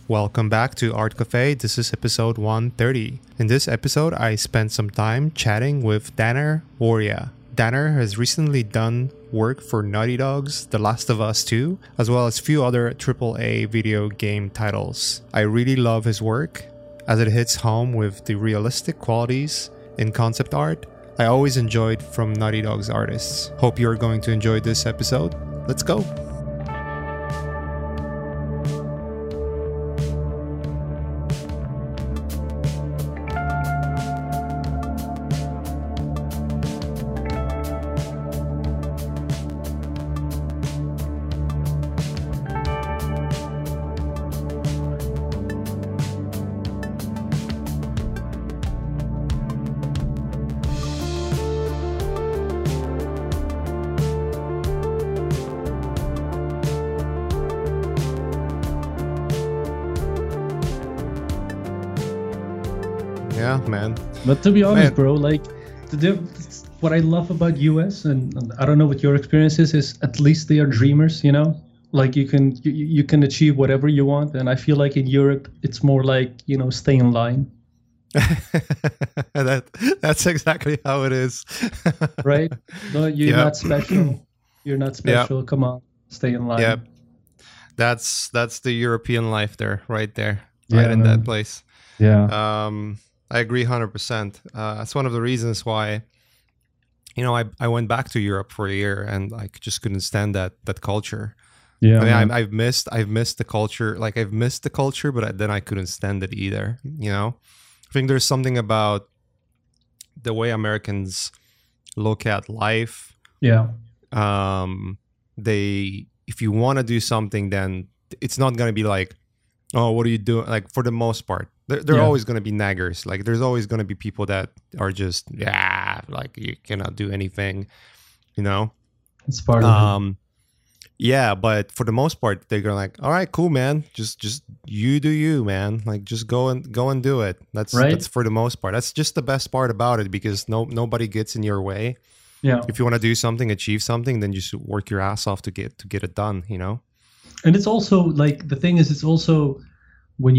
Welcome back to Art Cafe. This is episode 130. In this episode, I spent some time chatting with Danner Woria. Danner has recently done work for Naughty Dog's The Last of Us 2, as well as few other AAA video game titles. I really love his work, as it hits home with the realistic qualities in concept art I always enjoyed from Naughty Dog's artists. Hope you're going to enjoy this episode. Let's go! Yeah, man. But to be honest, bro, like what I love about US, and I don't know what your experience is at least they are dreamers, you know? Like you can achieve whatever you want, and I feel like in Europe it's more like, you know, stay in line. That's exactly how it is. Right? No, you're not special. You're not special. Yep. Come on, stay in line. Yeah. That's the European life there, right there. Right in that place. Yeah. I agree 100%. That's one of the reasons why, you know, I went back to Europe for a year and I just couldn't stand that culture. Yeah, I mean, I've missed the culture. Like I've missed the culture, but then I couldn't stand it either. You know, I think there's something about the way Americans look at life. Yeah. If you want to do something, then it's not going to be like, oh, what are you doing? Like for the most part, there are always going to be naggers. Like there's always going to be people that are just, like you cannot do anything, you know? It's part of it. Yeah, but for the most part, they're going like, all right, cool, man. Just you do you, man. Like just go and do it. That's for the most part. That's just the best part about it because nobody gets in your way. Yeah. If you want to do something, achieve something, then you should work your ass off to get it done, you know? And it's also like the thing is, it's also when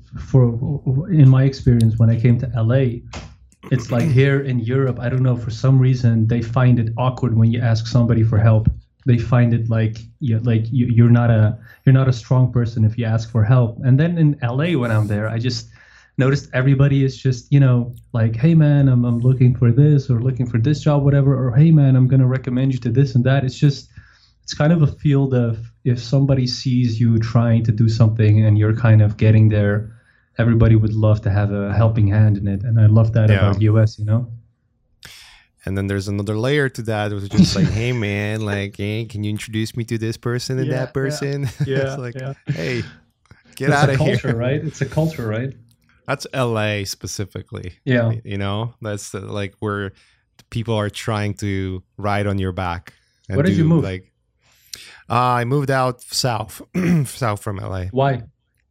in my experience, when I came to LA, it's like here in Europe, I don't know, for some reason, they find it awkward when you ask somebody for help. They find it like you're not a strong person if you ask for help. And then in LA, when I'm there, I just noticed everybody is just, you know, like, hey man, I'm looking for this or looking for this job, whatever, or hey man, I'm gonna recommend you to this and that. It's kind of a field of if somebody sees you trying to do something and you're kind of getting there, everybody would love to have a helping hand in it. And I love that about US, you know? And then there's another layer to that. It was just like, hey, man, like, hey, can you introduce me to this person and that person? Yeah. It's like, hey, get out of here. It's a culture, right? It's a culture, right? That's LA specifically. Yeah. You know, that's like where people are trying to ride on your back. And where did you move? Like, I moved out south from LA. Why?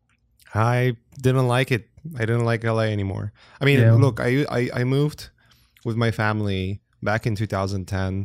I didn't like it. I didn't like LA anymore. I mean, look, I moved with my family back in 2010,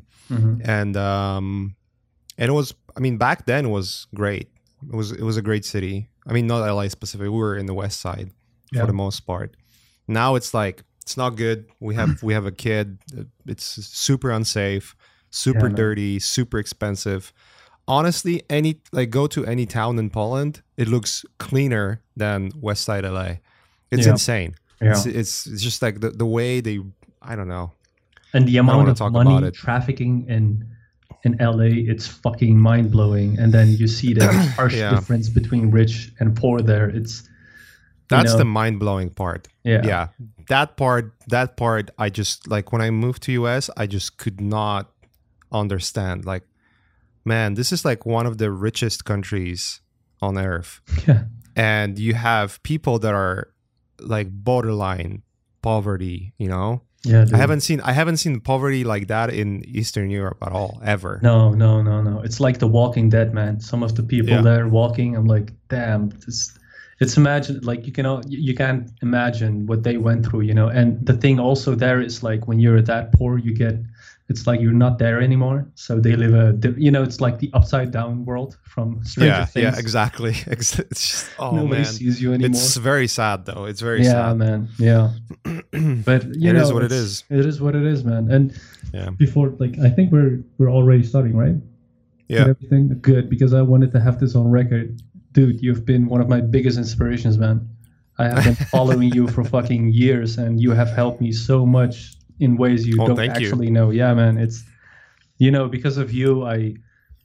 and it was, I mean, back then it was great. It was a great city. I mean, not LA specifically. We were in the West Side for the most part. Now it's like it's not good. We have a kid. It's super unsafe, super dirty, super expensive. Honestly, go to any town in Poland, it looks cleaner than West Side LA. It's insane. Yeah. It's just like the way they, I don't know. And the amount of money trafficking in LA, it's fucking mind blowing. And then you see the harsh difference between rich and poor there. That's the mind blowing part. Yeah. That part I just like when I moved to US, I just could not understand. Like, man, this is like one of the richest countries on earth. Yeah. And you have people that are like borderline poverty, you know? Yeah. Dude. I haven't seen poverty like that in Eastern Europe at all, ever. No. It's like The Walking Dead, man. Some of the people there walking, I'm like, damn, it's imagine like you can't imagine what they went through, you know. And the thing also there is like when you're that poor, you get it's like you're not there anymore. So they live it's like the upside down world from Stranger Things. Yeah, exactly. It's just, Nobody sees you anymore. It's very sad though. It's very sad. Yeah, man. Yeah. But it is what it is. It is what it is, man. And yeah, before, like, I think we're already starting, right? Yeah. Everything good, because I wanted to have this on record. Dude, you've been one of my biggest inspirations, man. I have been following you for fucking years, and you have helped me so much in ways you don't actually know. Yeah, man. It's, because of you, I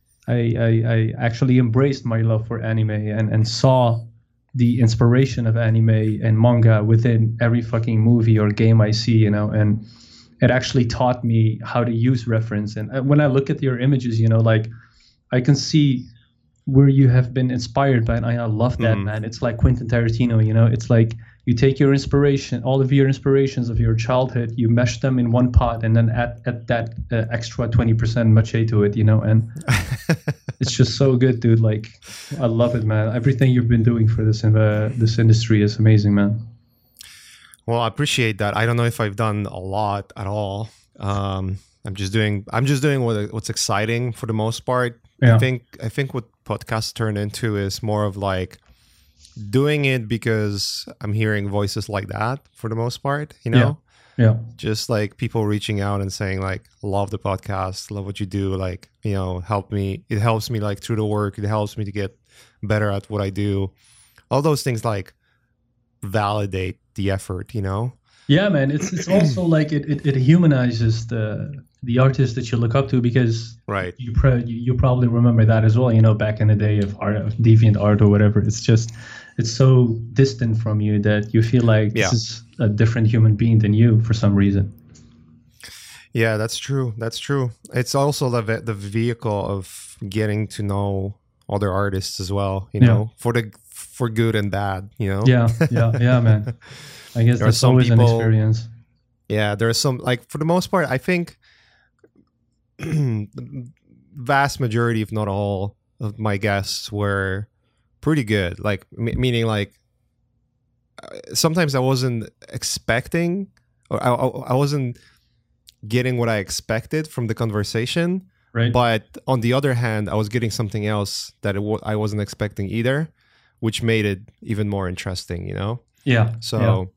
actually embraced my love for anime and saw the inspiration of anime and manga within every fucking movie or game I see, and it actually taught me how to use reference. And when I look at your images, like, I can see where you have been inspired by, and I love that, man. It's like Quentin Tarantino, it's like you take your inspiration, all of your inspirations of your childhood, you mesh them in one pot, and then add that extra 20% mache to it, and it's just so good, dude. Like, I love it, man. Everything you've been doing for this industry is amazing, man. Well, I appreciate that. I don't know if I've done a lot at all. I'm just doing what's exciting for the most part. Yeah. I think what podcasts turn into is more of like doing it because I'm hearing voices like that for the most part, Yeah. Just like people reaching out and saying like, love the podcast, love what you do, like, help me. It helps me like through the work. It helps me to get better at what I do. All those things like validate the effort, Yeah, man. It's also like it humanizes the artist that you look up to, because right, you probably remember that as well, back in the day of deviant art or whatever. It's so distant from you that you feel like this is a different human being than you for some reason. Yeah, that's true. It's also the vehicle of getting to know other artists as well, for good and bad, Yeah, man. I guess that's always an experience. Yeah, there are some, like, for the most part, I think the vast majority, if not all, of my guests were pretty good. Like, meaning, like, sometimes I wasn't expecting, or I wasn't getting what I expected from the conversation. Right. But on the other hand, I was getting something else that I wasn't expecting either, which made it even more interesting, Yeah. So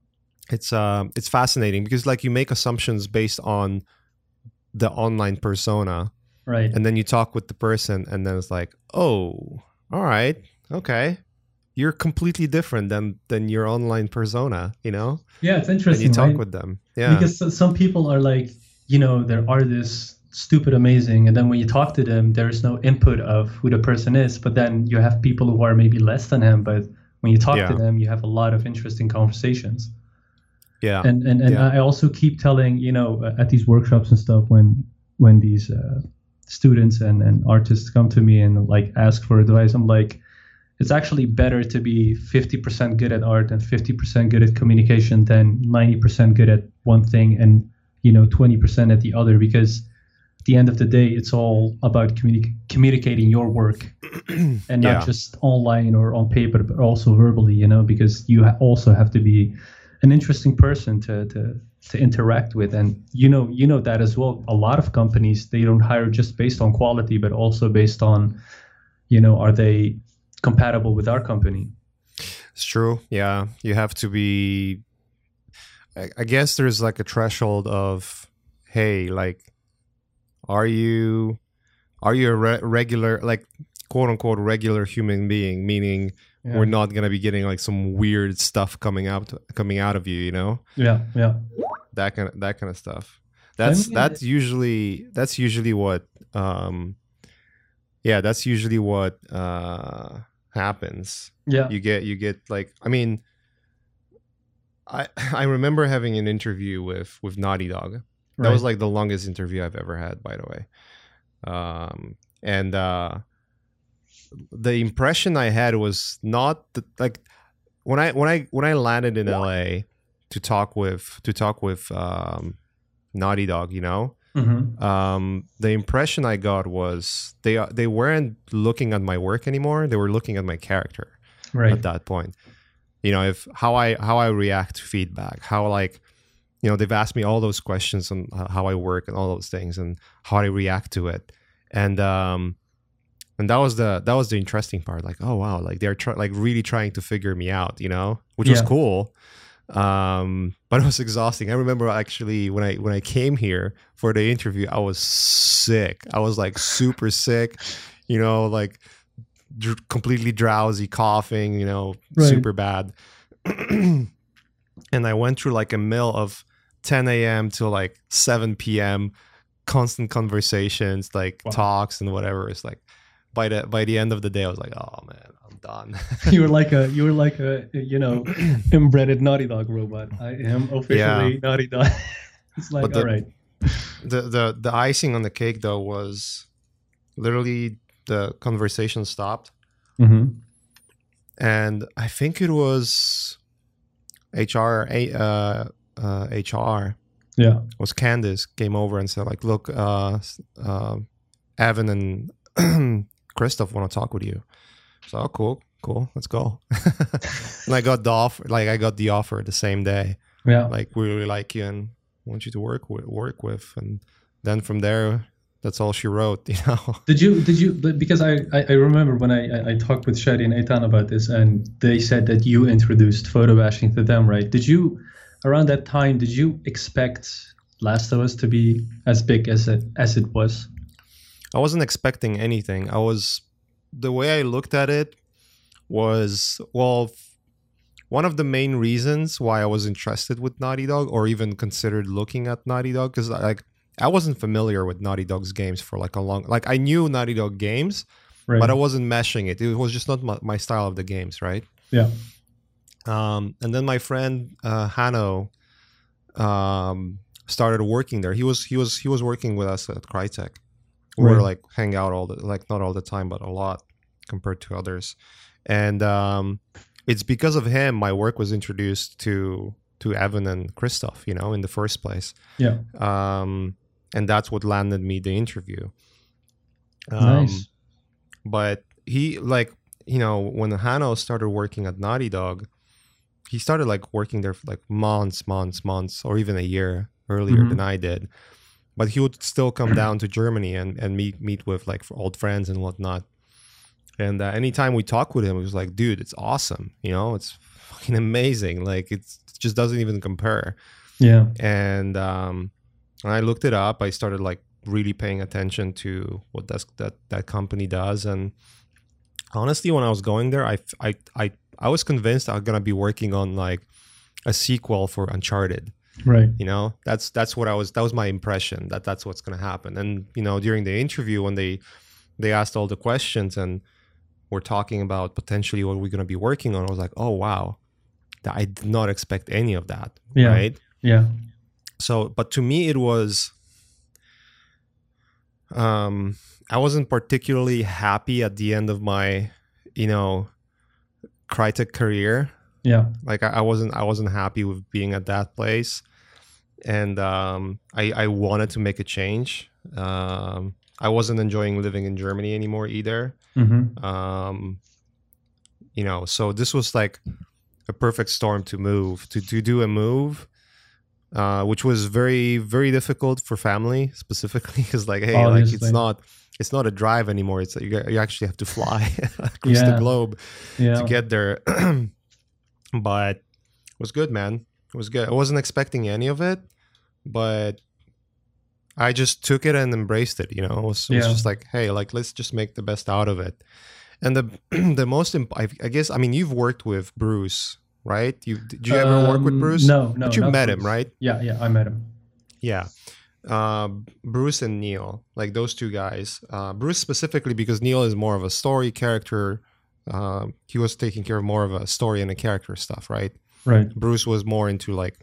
it's fascinating because, like, you make assumptions based on the online persona, right? And then you talk with the person, and then it's like, oh, all right, okay, you're completely different than your online persona, Yeah, it's interesting. And you talk with them, because some people are like, they're artists, stupid amazing, and then when you talk to them, there's no input of who the person is. But then you have people who are maybe less than him, but when you talk to them, you have a lot of interesting conversations. Yeah. And I also keep telling, at these workshops and stuff, when these students and artists come to me and like ask for advice, I'm like, it's actually better to be 50% good at art and 50% good at communication than 90% good at one thing and 20% at the other, because at the end of the day, it's all about communicating your work and not just online or on paper, but also verbally, because you also have to be an interesting person to interact with. And you know that as well. A lot of companies, they don't hire just based on quality, but also based on, are they compatible with our company? It's true. Yeah, you have to be. I guess there's like a threshold of, hey, like, are you a regular, like, quote unquote regular human being? Meaning, we're not gonna be getting like some weird stuff coming out of you, Yeah. That kind of stuff. That's usually what happens. Yeah. You get like, I mean, I remember having an interview with Naughty Dog. That was like the longest interview I've ever had, by the way. And the impression I had was not like when I landed in LA to talk with Naughty Dog, Mm-hmm. The impression I got was they weren't looking at my work anymore. They were looking at my character at that point. If how I react to feedback, how, like, you know, they've asked me all those questions on how I work and all those things and how I react to it. And that was the interesting part. Like, oh wow, like they're like really trying to figure me out, you know, which was cool. But it was exhausting. I remember actually when I came here for the interview, I was sick. I was like super sick, you know, like completely drowsy, coughing, you know, super bad. And I went through like a mill of 10 a.m. to like 7 p.m. constant conversations, like talks and whatever. It's like by the end of the day, I was like, oh man, I'm done. you were like a you know, inbred Naughty Dog robot. I am officially Naughty Dog. It's like, all right. The icing on the cake though was literally the conversation stopped, and I think it was HR. Yeah, was Candice came over and said like, look, Evan and Christoph want to talk with you. So cool, let's go. And I got the offer the same day. Yeah, like we really like you and want you to work with, and then from there, that's all she wrote, you know. Did you because I remember when I talked with Shadi and Eitan about this, and they said that you introduced photo bashing to them, right? Did you, around that time, did you expect Last of Us to be as big as it was? I wasn't expecting anything. The way I looked at it was, well, one of the main reasons why I was interested with Naughty Dog, or even considered looking at Naughty Dog, because like I wasn't familiar with Naughty Dog's games for like a long, like I knew Naughty Dog games, but I wasn't meshing it. It was just not my style of the games, right? Yeah. And then my friend Hanno started working there. He was working with us at Crytek. We were like hang out not all the time, but a lot compared to others. And it's because of him my work was introduced to Evan and Christoph, you know, in the first place. Yeah. And that's what landed me the interview. Nice. But he, like, you know, when Hanno started working at Naughty Dog, he started like working there for like months, or even a year earlier than I did. But he would still come down to Germany and meet with like old friends and whatnot. And anytime we talk with him, it was like, dude, it's awesome. You know, it's fucking amazing. Like it just doesn't even compare. Yeah. And when I looked it up, I started like really paying attention to what that company does. And honestly, when I was going there, I was convinced I was gonna be working on like a sequel for Uncharted. Right. You know, that was my impression that's what's going to happen. And, you know, during the interview when they asked all the questions and we're talking about potentially what we're going to be working on, I was like, oh, wow, I did not expect any of that. Yeah. Right. Yeah. So, but to me, it was, I wasn't particularly happy at the end of my, you know, Crytek career. Yeah, like I wasn't happy with being at that place, and I wanted to make a change. I wasn't enjoying living in Germany anymore either. You know, so this was like a perfect storm to do a move, which was very, very difficult for family specifically, because like, hey, obviously, like it's not a drive anymore. It's like you actually have to fly across the globe to get there. But it was good, man. It was good. I wasn't expecting any of it, but I just took it and embraced it. You know, it was just like, hey, like let's just make the best out of it. And the most, I guess, I mean, you've worked with Bruce, right? Did you ever work with Bruce? No. But you met Bruce. him, right? Yeah, I met him. Yeah. Bruce and Neil, like those two guys. Bruce specifically because Neil is more of a story character. He was taking care of more of a story and a character stuff, right? Right. Bruce was more into like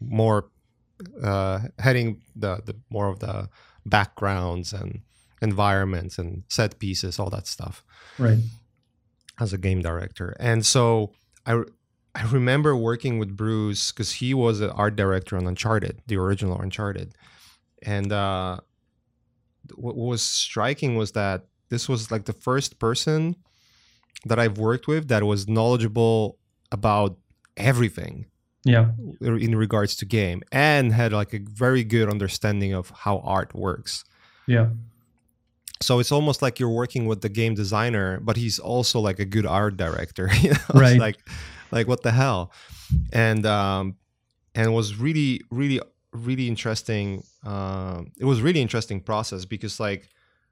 heading the more of the backgrounds and environments and set pieces, all that stuff. Right. As a game director. And so I remember working with Bruce because he was an art director on Uncharted, the original Uncharted. And what was striking was that this was like the first person that I've worked with that was knowledgeable about everything. Yeah. In regards to game, and had like a very good understanding of how art works. Yeah. So it's almost like you're working with the game designer, but he's also like a good art director. You know? Right. It's like what the hell? And it was really, really, really interesting. It was really interesting process because like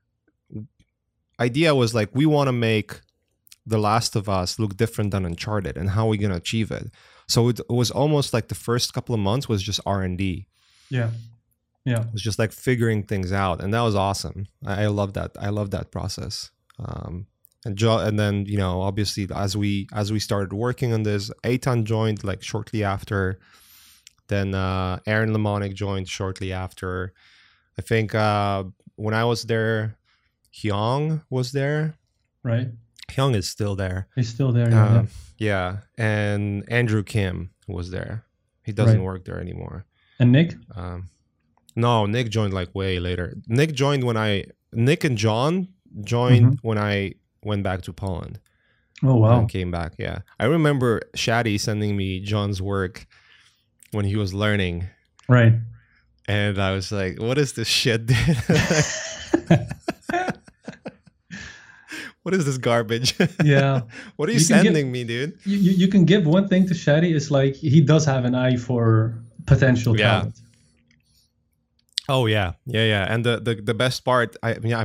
idea was like we want to make The Last of Us look different than Uncharted, and how are we gonna achieve it? So it was almost like the first couple of months was just R&D. Yeah. Yeah. It was just like figuring things out, and that was awesome. I love that. I love that process. And then, you know, obviously as we started working on this, Eitan joined like shortly after. Then Aaron Lemonic joined shortly after. I think when I was there, Hyung was there. Right. Hyung is still there. He's still there. Yeah. And Andrew Kim was there. He doesn't work there anymore. And Nick? No, Nick joined like way later. Nick and John joined when I went back to Poland. Oh, wow. And came back, yeah. I remember Shadi sending me John's work when he was learning. Right. And I was like, what is this shit, dude? What is this garbage? Yeah. What are you sending me, dude? You can give one thing to Shadi. It's like he does have an eye for potential talent. Oh yeah. And the best part,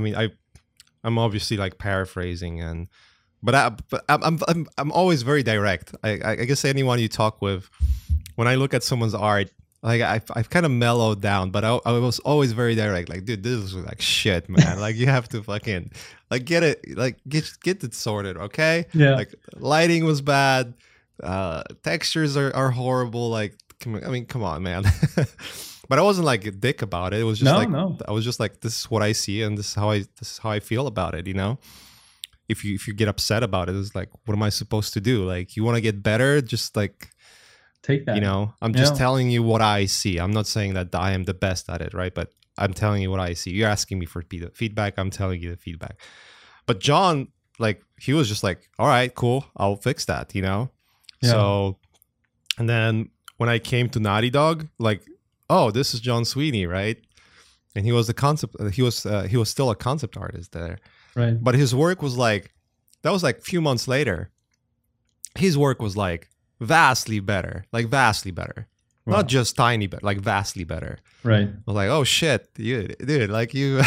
I'm obviously like paraphrasing, but I'm always very direct. I guess anyone you talk with, when I look at someone's art, like I've kind of mellowed down, but I was always very direct. Like, dude, this is like shit, man. Like you have to fucking like get it, like get it sorted, okay? Yeah. Like lighting was bad, textures are horrible. Like, come on, man. But I wasn't like a dick about it. It was just I was just like, this is what I see, and this is how I feel about it. You know, if you get upset about it, it's like, what am I supposed to do? Like, you want to get better, just like take that. You know, I'm just telling you what I see. I'm not saying that I am the best at it, right? But I'm telling you what I see. You're asking me for feedback. I'm telling you the feedback. But John, like, he was just like, all right, cool, I'll fix that. You know. Yeah. So, and then when I came to Naughty Dog, like, oh, this is John Sweeney, right? And he was he was still a concept artist there. Right. But his work was like, that was like a few months later. His work was like vastly better. Wow. Not just tiny, but like vastly better. Right. I was like, oh shit, dude, like you're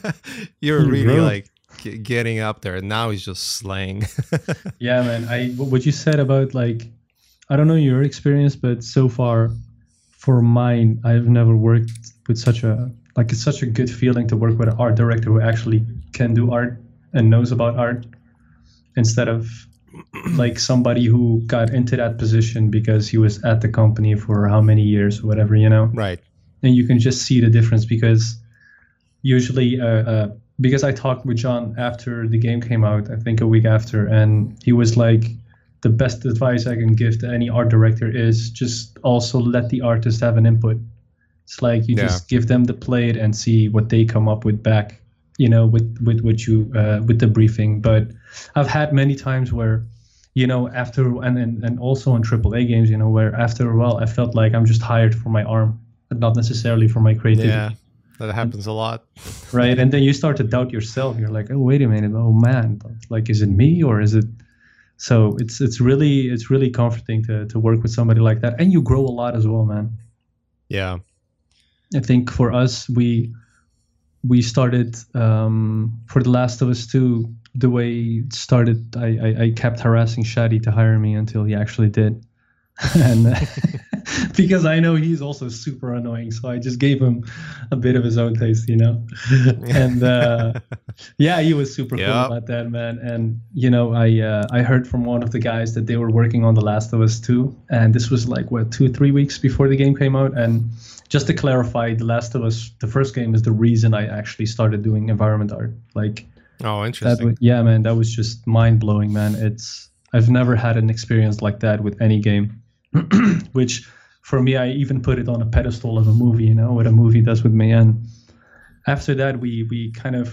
really like getting up there. And now he's just slaying. Yeah, man. What you said about like, I don't know your experience, but so far, for mine, I've never worked with it's such a good feeling to work with an art director who actually can do art and knows about art, instead of like somebody who got into that position because he was at the company for how many years or whatever, you know? Right. And you can just see the difference because usually, because I talked with John after the game came out, I think a week after, and he was like, the best advice I can give to any art director is just also let the artist have an input. It's like you just give them the plate and see what they come up with back, you know, with what you with the briefing. But I've had many times where, you know, after and also in AAA games, you know, where after a while I felt like I'm just hired for my arm, but not necessarily for my creativity. Yeah, that happens a lot. Right, and then you start to doubt yourself. You're like, oh wait a minute, oh man, like is it me or is it? So it's really comforting to work with somebody like that, and you grow a lot as well, man. Yeah, I think for us, we started for The Last of Us 2. The way it started, I kept harassing Shadi to hire me until he actually did, and because I know he's also super annoying, so I just gave him a bit of his own taste, you know. And yeah, he was super cool about that, man. And you know, I heard from one of the guys that they were working on The Last of Us 2, and this was like 2-3 weeks before the game came out. And just to clarify, The Last of Us, the first game, is the reason I actually started doing environment art. Like, oh, interesting. Yeah, man, that was just mind blowing, man. I've never had an experience like that with any game, which for me, I even put it on a pedestal of a movie, you know, what a movie does with me. And after that, we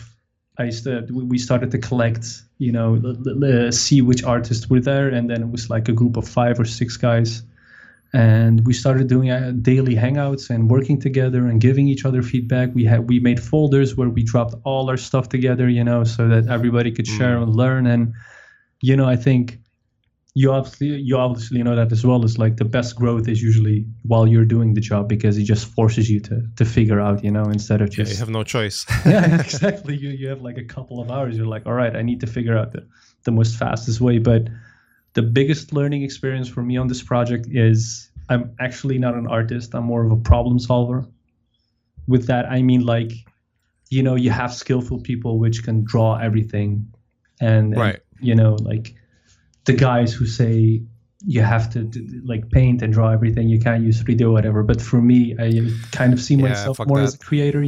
started to collect, you know, see which artists were there. And then it was like a group of 5 or 6 guys and we started doing daily hangouts and working together and giving each other feedback. We made folders where we dropped all our stuff together, so that everybody could share and learn. And I think you obviously know that as well. Is like the best growth is usually while you're doing the job, because it just forces you to figure out, instead of just you have no choice. Yeah, exactly. You have like a couple of hours. You're like, all right, I need to figure out the most fastest way. But the biggest learning experience for me on this project is I'm actually not an artist. I'm more of a problem solver. With that, I mean, like, you have skillful people which can draw everything, and right. Like the guys who say you have to like paint and draw everything. You can't use 3D or whatever. But for me, I kind of see myself more as a creator.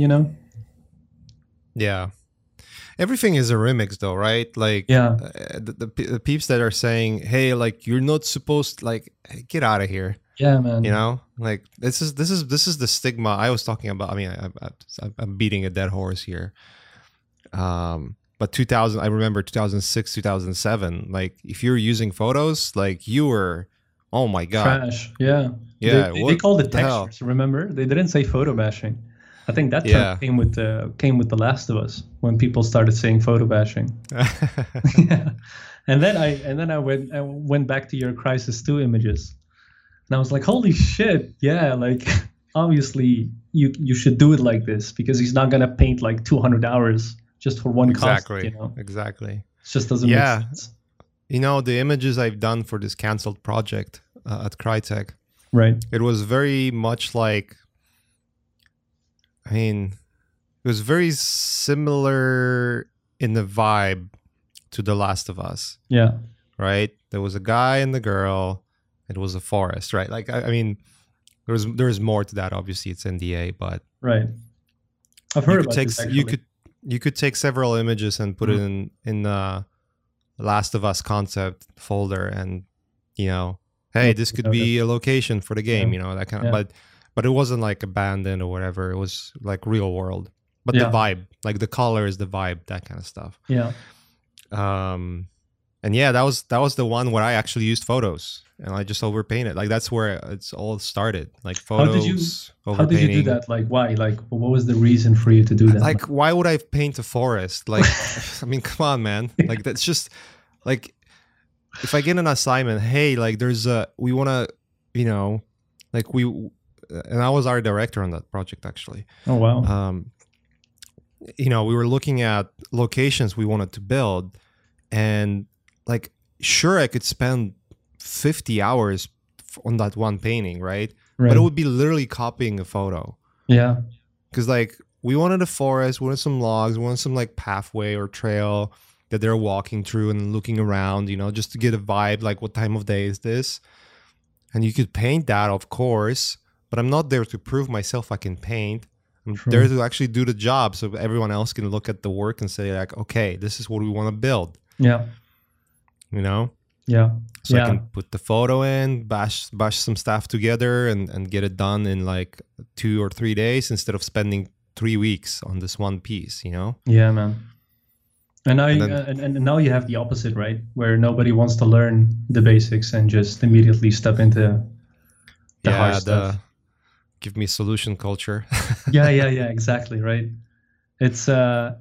Yeah. Everything is a remix though, right? Like the peeps that are saying, hey, like you're not supposed, like, hey, get out of here. Yeah, man. Like this is the stigma I was talking about. I mean, I'm beating a dead horse here. But I remember 2006, 2007, like if you're using photos, like you were, oh my God. Trash. Yeah. Yeah. They called it textures, remember? They didn't say photo bashing. I think that term came with The Last of Us, when people started saying photo bashing. Yeah. And then I went back to your Crysis 2 images. And I was like, holy shit, yeah, like obviously you should do it like this, because he's not gonna paint like 200 hours just for one Exactly. concept, Exactly. It just doesn't make sense. The images I've done for this canceled project at Crytek, right? It was very much like, it was very similar in the vibe to The Last of Us. Yeah. Right? There was a guy and the girl. It was a forest, right? Like, there's more to that. Obviously, it's NDA, but right. I've heard about this, actually. You could take several images and put it in the Last of Us concept folder, and hey, this could be a location for the game, that kind of. But it wasn't like abandoned or whatever. It was like real world. But the vibe, like the colors, the vibe, that kind of stuff. Yeah. And that was the one where I actually used photos and I just overpainted. Like that's where it's all started. Like photos. How did you do that? Like why? Like what was the reason for you to do that? Like why would I paint a forest? Like I mean, come on, man. Like that's just like if I get an assignment, hey, like we want to, like and I was art director on that project actually. Oh wow. We were looking at locations we wanted to build, and like sure I could spend 50 hours on that one painting, right? But it would be literally copying a photo. Yeah. Because like we wanted a forest, we wanted some logs, we wanted some like pathway or trail that they're walking through and looking around, just to get a vibe, like what time of day is this? And you could paint that, of course, but I'm not there to prove myself I can paint. I'm there to actually do the job so everyone else can look at the work and say like, okay, this is what we want to build. Yeah. Yeah. So I can put the photo in, bash some stuff together and get it done in like 2 or 3 days instead of spending 3 weeks on this one piece, Yeah, man. And now you have the opposite, right? Where nobody wants to learn the basics and just immediately step into the hard stuff. Give me solution culture. yeah, exactly, right. It's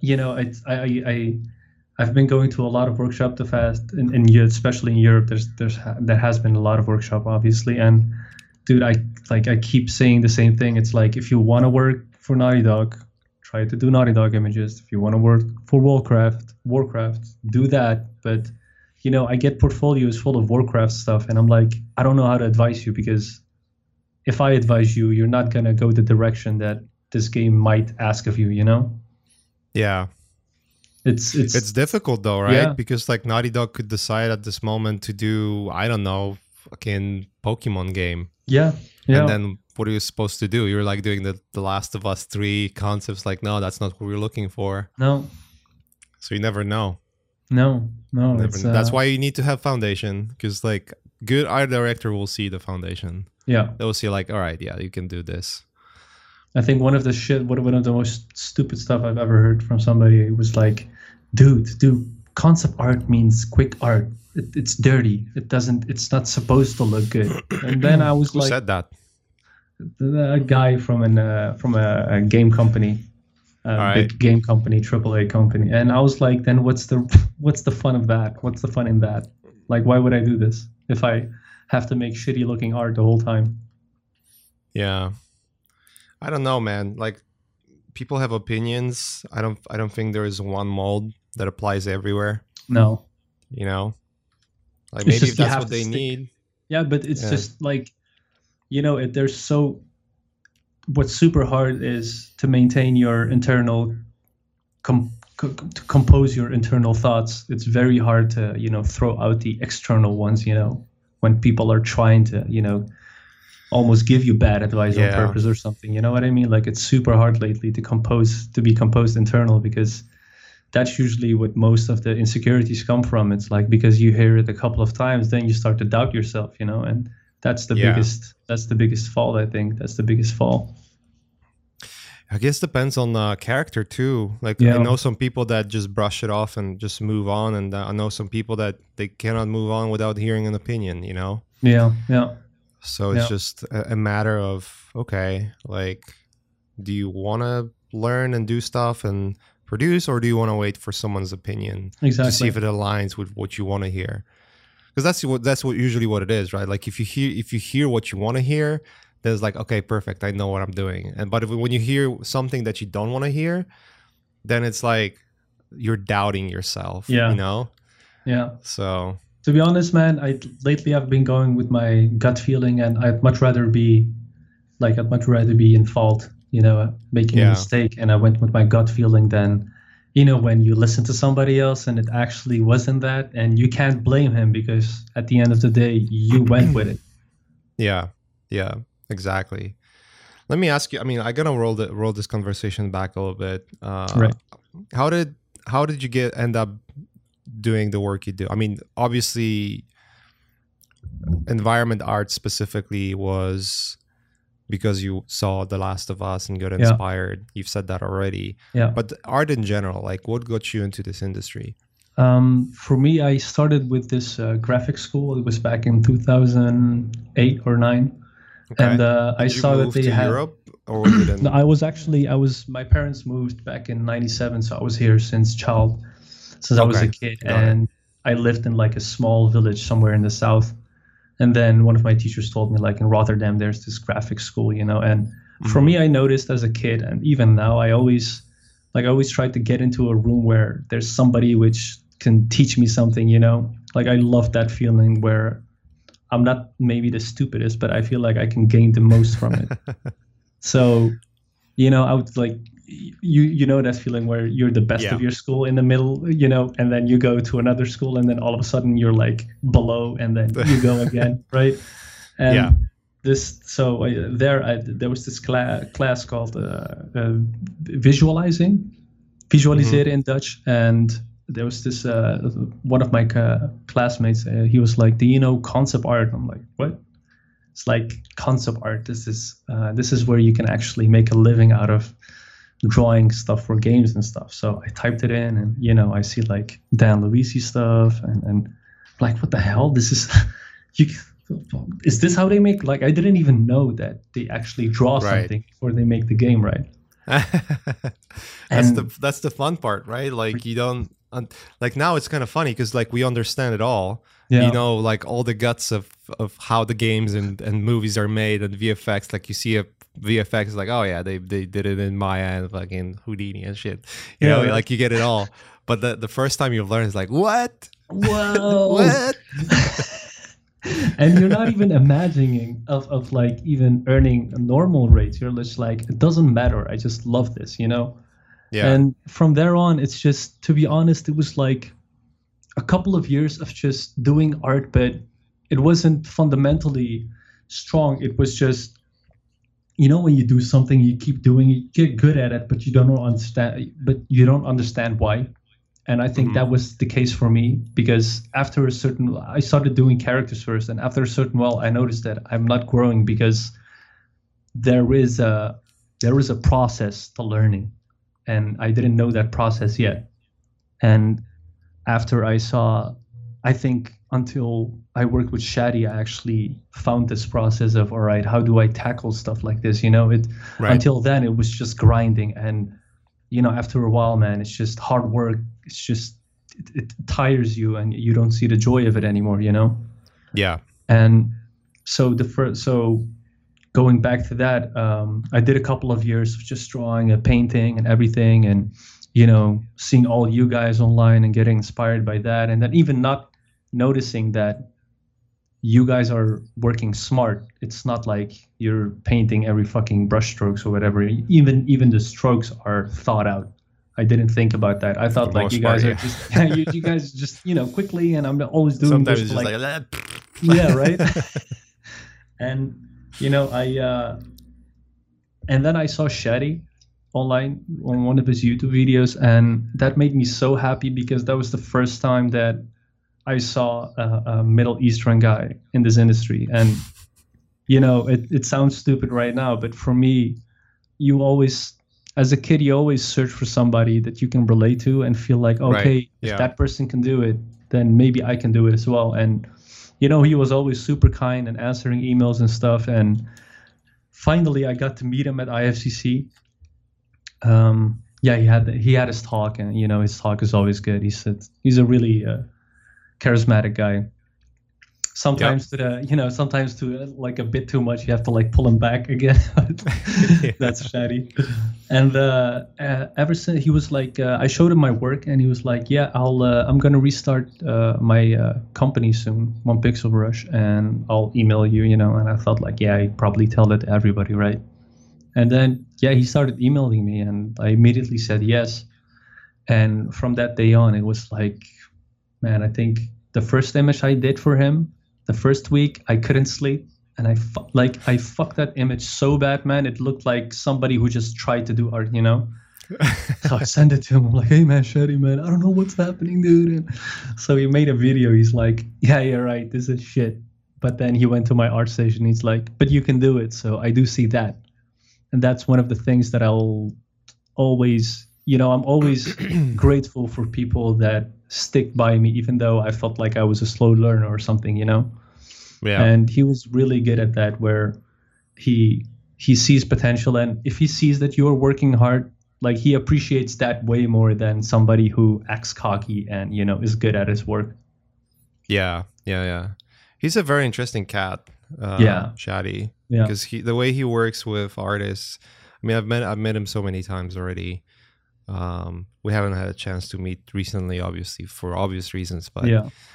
I've been going to a lot of workshop especially in Europe. There has been a lot of workshop, obviously, and dude, I keep saying the same thing. It's like if you want to work for Naughty Dog, try to do Naughty Dog images. If you want to work for Warcraft, do that. But I get portfolios full of Warcraft stuff, and I'm like, I don't know how to advise you, because if I advise you, you're not gonna go the direction that this game might ask of you. Yeah. It's difficult though, right? Yeah. Because like Naughty Dog could decide at this moment to do, I don't know, fucking Pokemon game. Yeah. And then what are you supposed to do? You're like doing the Last of Us 3 concepts. Like, no, that's not what we're looking for. No. So you never know. No. That's why you need to have foundation, because like good art director will see the foundation. Yeah. They'll see like, all right, yeah, you can do this. I think one of the most stupid stuff I've ever heard from somebody was like, dude, concept art means quick art. It's dirty. It's not supposed to look good. And then I was Who like, said that? a guy from a game company, big game company, AAA company. And I was like, then what's the fun of that? What's the fun in that? Like, why would I do this if I have to make shitty looking art the whole time? Yeah. I don't know, man. Like, people have opinions. I don't think there is one mold that applies everywhere. No. You know? Like, maybe if that's what they need. Yeah, but it's just like, you know, what's super hard is to maintain your internal, to compose your internal thoughts. It's very hard to, you know, throw out the external ones, you know, when people are trying to, you know, almost give you bad advice on purpose or something. You know what I mean? Like, it's super hard lately to be composed internal, because that's usually what most of the insecurities come from. It's like, because you hear it a couple of times, then you start to doubt yourself, you know, and that's the biggest fall, I think. That's the biggest fall. I guess depends on character too. Like, I know some people that just brush it off and just move on, and I know some people that they cannot move on without hearing an opinion, you know? Yeah. So it's just a matter of, okay, like, do you want to learn and do stuff and produce, or do you want to wait for someone's opinion to see if it aligns with what you want to hear? Because that's what usually what it is, right? Like, if you hear what you want to hear, then it's like, okay, perfect, I know what I'm doing. But when you hear something that you don't want to hear, then it's like you're doubting yourself. You know? Yeah. So, to be honest, man, lately I've been going with my gut feeling, and I'd much rather be in fault, you know, making a mistake, and I went with my gut feeling than, you know, when you listen to somebody else and it actually wasn't that, and you can't blame him because at the end of the day, you went with it. Yeah, exactly. Let me ask you, I mean, I'm gonna roll this conversation back a little bit. Right. How did you end up doing the work you do? I mean, obviously, environment art specifically was because you saw The Last of Us and got inspired. You've said that already. Yeah. But art in general, like, what got you into this industry? For me, I started with this graphic school. It was back in 2008 or 9. Okay. And I saw that they had Europe, or was it in... my parents moved back in 97, so I was here since I was a kid. And I lived in like a small village somewhere in the south. And then one of my teachers told me, like, in Rotterdam, there's this graphic school, you know. And for me, I noticed as a kid, and even now, I always tried to get into a room where there's somebody which can teach me something, you know. Like, I love that feeling where I'm not maybe the stupidest, but I feel like I can gain the most from it. So, you know, I would like, you know that feeling where you're the best of your school in the middle, you know, and then you go to another school, and then all of a sudden you're like below, and then you go again, right? And there was this class called visualizing in Dutch, and there was this one of my classmates. He was like, "Do you know concept art?" I'm like, "What?" It's like concept art. This is where you can actually make a living out of drawing stuff for games and stuff. So I typed it in, and, you know, I see like Dan Luisi stuff, and like, what the hell? This is is this how they make? Like, I didn't even know that they actually draw something before they make the game, right? That's the fun part, right? Like, you don't like, now it's kind of funny because, like, we understand it all. You know, like, all the guts of how the games and movies are made, and VFX. Like, you see a VFX, like, oh yeah, they did it in Maya and fucking Houdini and shit. You know, like, you get it all. But the first time you learn is like, what? Whoa. What? And you're not even imagining of like even earning normal rates. You're just like, it doesn't matter. I just love this, you know? Yeah. And from there on, it's just, to be honest, it was like a couple of years of just doing art, but it wasn't fundamentally strong. It was just, you know, when you do something, you keep doing it, you get good at it, but you don't understand why. And I think that was the case for me, because I started doing characters first, and after a certain while, I noticed that I'm not growing because there is a process to learning, and I didn't know that process yet. And after I think until I worked with Shadi, I actually found this process of, all right, how do I tackle stuff like this? Until then it was just grinding, and after a while, man, it's just hard work. It's just it tires you, and you don't see the joy of it anymore. Yeah. And so going back to that, I did a couple of years of just drawing and painting and everything, and seeing all you guys online and getting inspired by that, and then even not noticing that you guys are working smart. It's not like you're painting every fucking brush strokes or whatever. Even the strokes are thought out. I didn't think about that. I thought like you guys are just you guys just quickly, and I'm always doing sometimes this it's like that. Yeah, right. And and then I saw Shadi online on one of his YouTube videos, and that made me so happy because that was the first time that I saw a Middle Eastern guy in this industry. And it sounds stupid right now, but for me, as a kid, you always search for somebody that you can relate to and feel like, okay, right. If that person can do it, then maybe I can do it as well. And he was always super kind and answering emails and stuff. And finally, I got to meet him at IFCC. He had his talk, and his talk is always good. He's a really charismatic guy. Sometimes sometimes to like a bit too much, you have to like pull him back again. That's Shadi. And ever since he was like, I showed him my work, and he was like, yeah, I'm gonna restart my company soon, One Pixel Rush, and I'll email you, And I thought like, yeah, I'd probably tell that to everybody, right? And then he started emailing me, and I immediately said yes. And from that day on, it was like, man, I think the first image I did for him, the first week, I couldn't sleep. And I fucked that image so bad, man. It looked like somebody who just tried to do art, So I sent it to him. I'm like, hey, man, Shadi, man, I don't know what's happening, dude. And so he made a video. He's like, yeah, you're right. This is shit. But then he went to my art station. He's like, but you can do it. So I do see that. And that's one of the things that I'll always, I'm always grateful for people that stick by me, even though I felt like I was a slow learner or something, Yeah. And he was really good at that, where he sees potential, and if he sees that you're working hard, like he appreciates that way more than somebody who acts cocky and is good at his work. Yeah. He's a very interesting cat. Shadi. Yeah. Because the way he works with artists, I mean, I've met him so many times already. We haven't had a chance to meet recently, obviously, for obvious reasons, but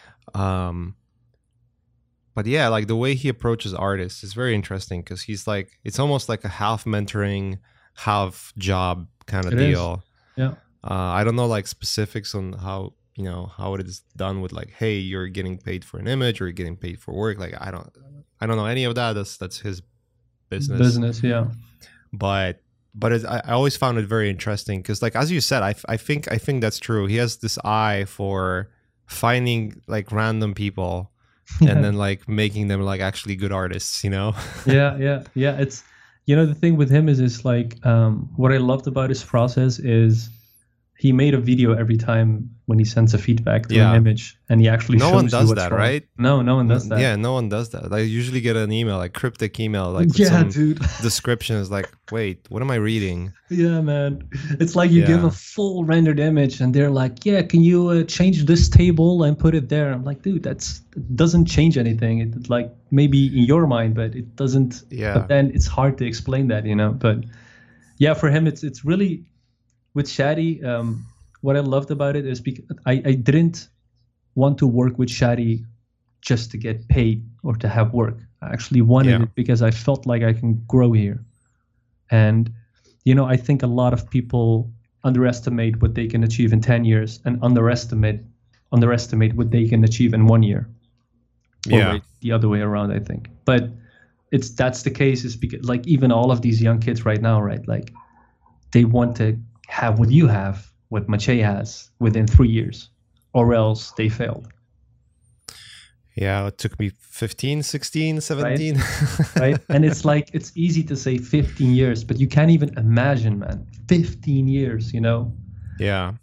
but yeah, like the way he approaches artists is very interesting, because he's like, it's almost like a half mentoring, half job kind of deal. Yeah. I don't know like specifics on how how it is done with like, hey, you're getting paid for an image or you're getting paid for work. Like I don't know any of that. That's his business. Yeah. But I always found it very interesting, because like as you said, I think that's true. He has this eye for finding like random people and then like making them like actually good artists, Yeah. It's the thing with him is like what I loved about his process is he made a video every time when he sends a feedback to an image, and he actually shows you what's wrong. No one does that, right? No one does that. Yeah, no one does that. I usually get an email, like cryptic email, like with dude. description is like, wait, what am I reading? Yeah, man. It's like you give a full rendered image, and they're like, yeah, can you change this table and put it there? I'm like, dude, it doesn't change anything. It like maybe in your mind, but it doesn't. Yeah. But then it's hard to explain that, But yeah, for him, it's really. With Shadi, what I loved about it is because I didn't want to work with Shadi just to get paid or to have work. I actually wanted it because I felt like I can grow here. And, I think a lot of people underestimate what they can achieve in 10 years and underestimate what they can achieve in 1 year. Or the other way around, I think. But that's the case is because like even all of these young kids right now, right? Like they want to have what you have, what Maciej has within 3 years, or else they failed. Yeah, it took me 15, 16, 17. Right? And it's like, it's easy to say 15 years, but you can't even imagine, man, 15 years, Yeah.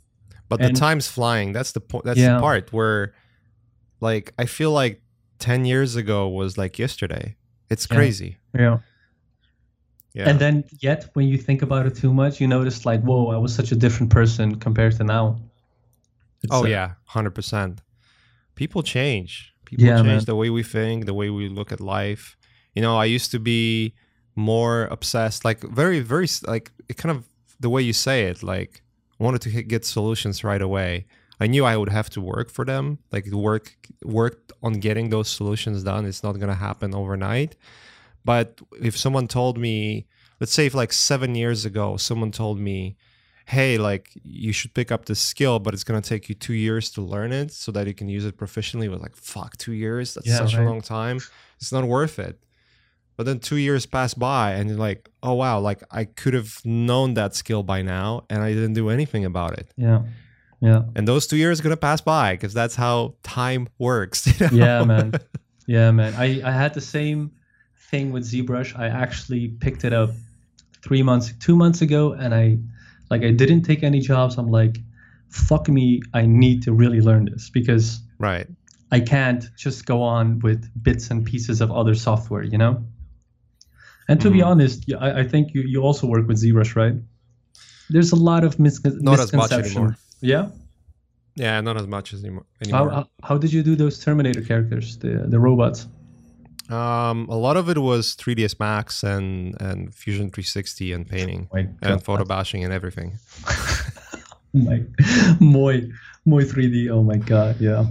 But the time's flying. That's the point. That's the part where, like, I feel like 10 years ago was like yesterday. It's crazy. Yeah. And then yet when you think about it too much, you notice like, whoa, I was such a different person compared to now. It's 100%. People change. People change the way we think, the way we look at life. You know, I used to be more obsessed, like very, very, like it kind of the way you say it, like wanted to get solutions right away. I knew I would have to work for them, like work on getting those solutions done. It's not going to happen overnight. But if someone told me, let's say if like 7 years ago, someone told me, hey, like you should pick up this skill, but it's going to take you 2 years to learn it so that you can use it professionally. I was like, fuck, 2 years? That's such a long time. It's not worth it. But then 2 years pass by and you're like, oh, wow, like I could have known that skill by now and I didn't do anything about it. Yeah. Yeah. And those 2 years are going to pass by because that's how time works. You know? Yeah, man. Yeah, man. I had the same thing with ZBrush. I actually picked it up 2 months ago, and I didn't take any jobs. I'm like, fuck me, I need to really learn this because I can't just go on with bits and pieces of other software, you know? And to be honest, I think you also work with ZBrush, right? There's a lot of misconception. Not as much anymore. Yeah? Yeah, not as much as anymore. How did you do those Terminator characters, the robots? A lot of it was 3ds Max and Fusion 360 and painting and photo bashing and everything. Moi 3D. Oh my god, yeah.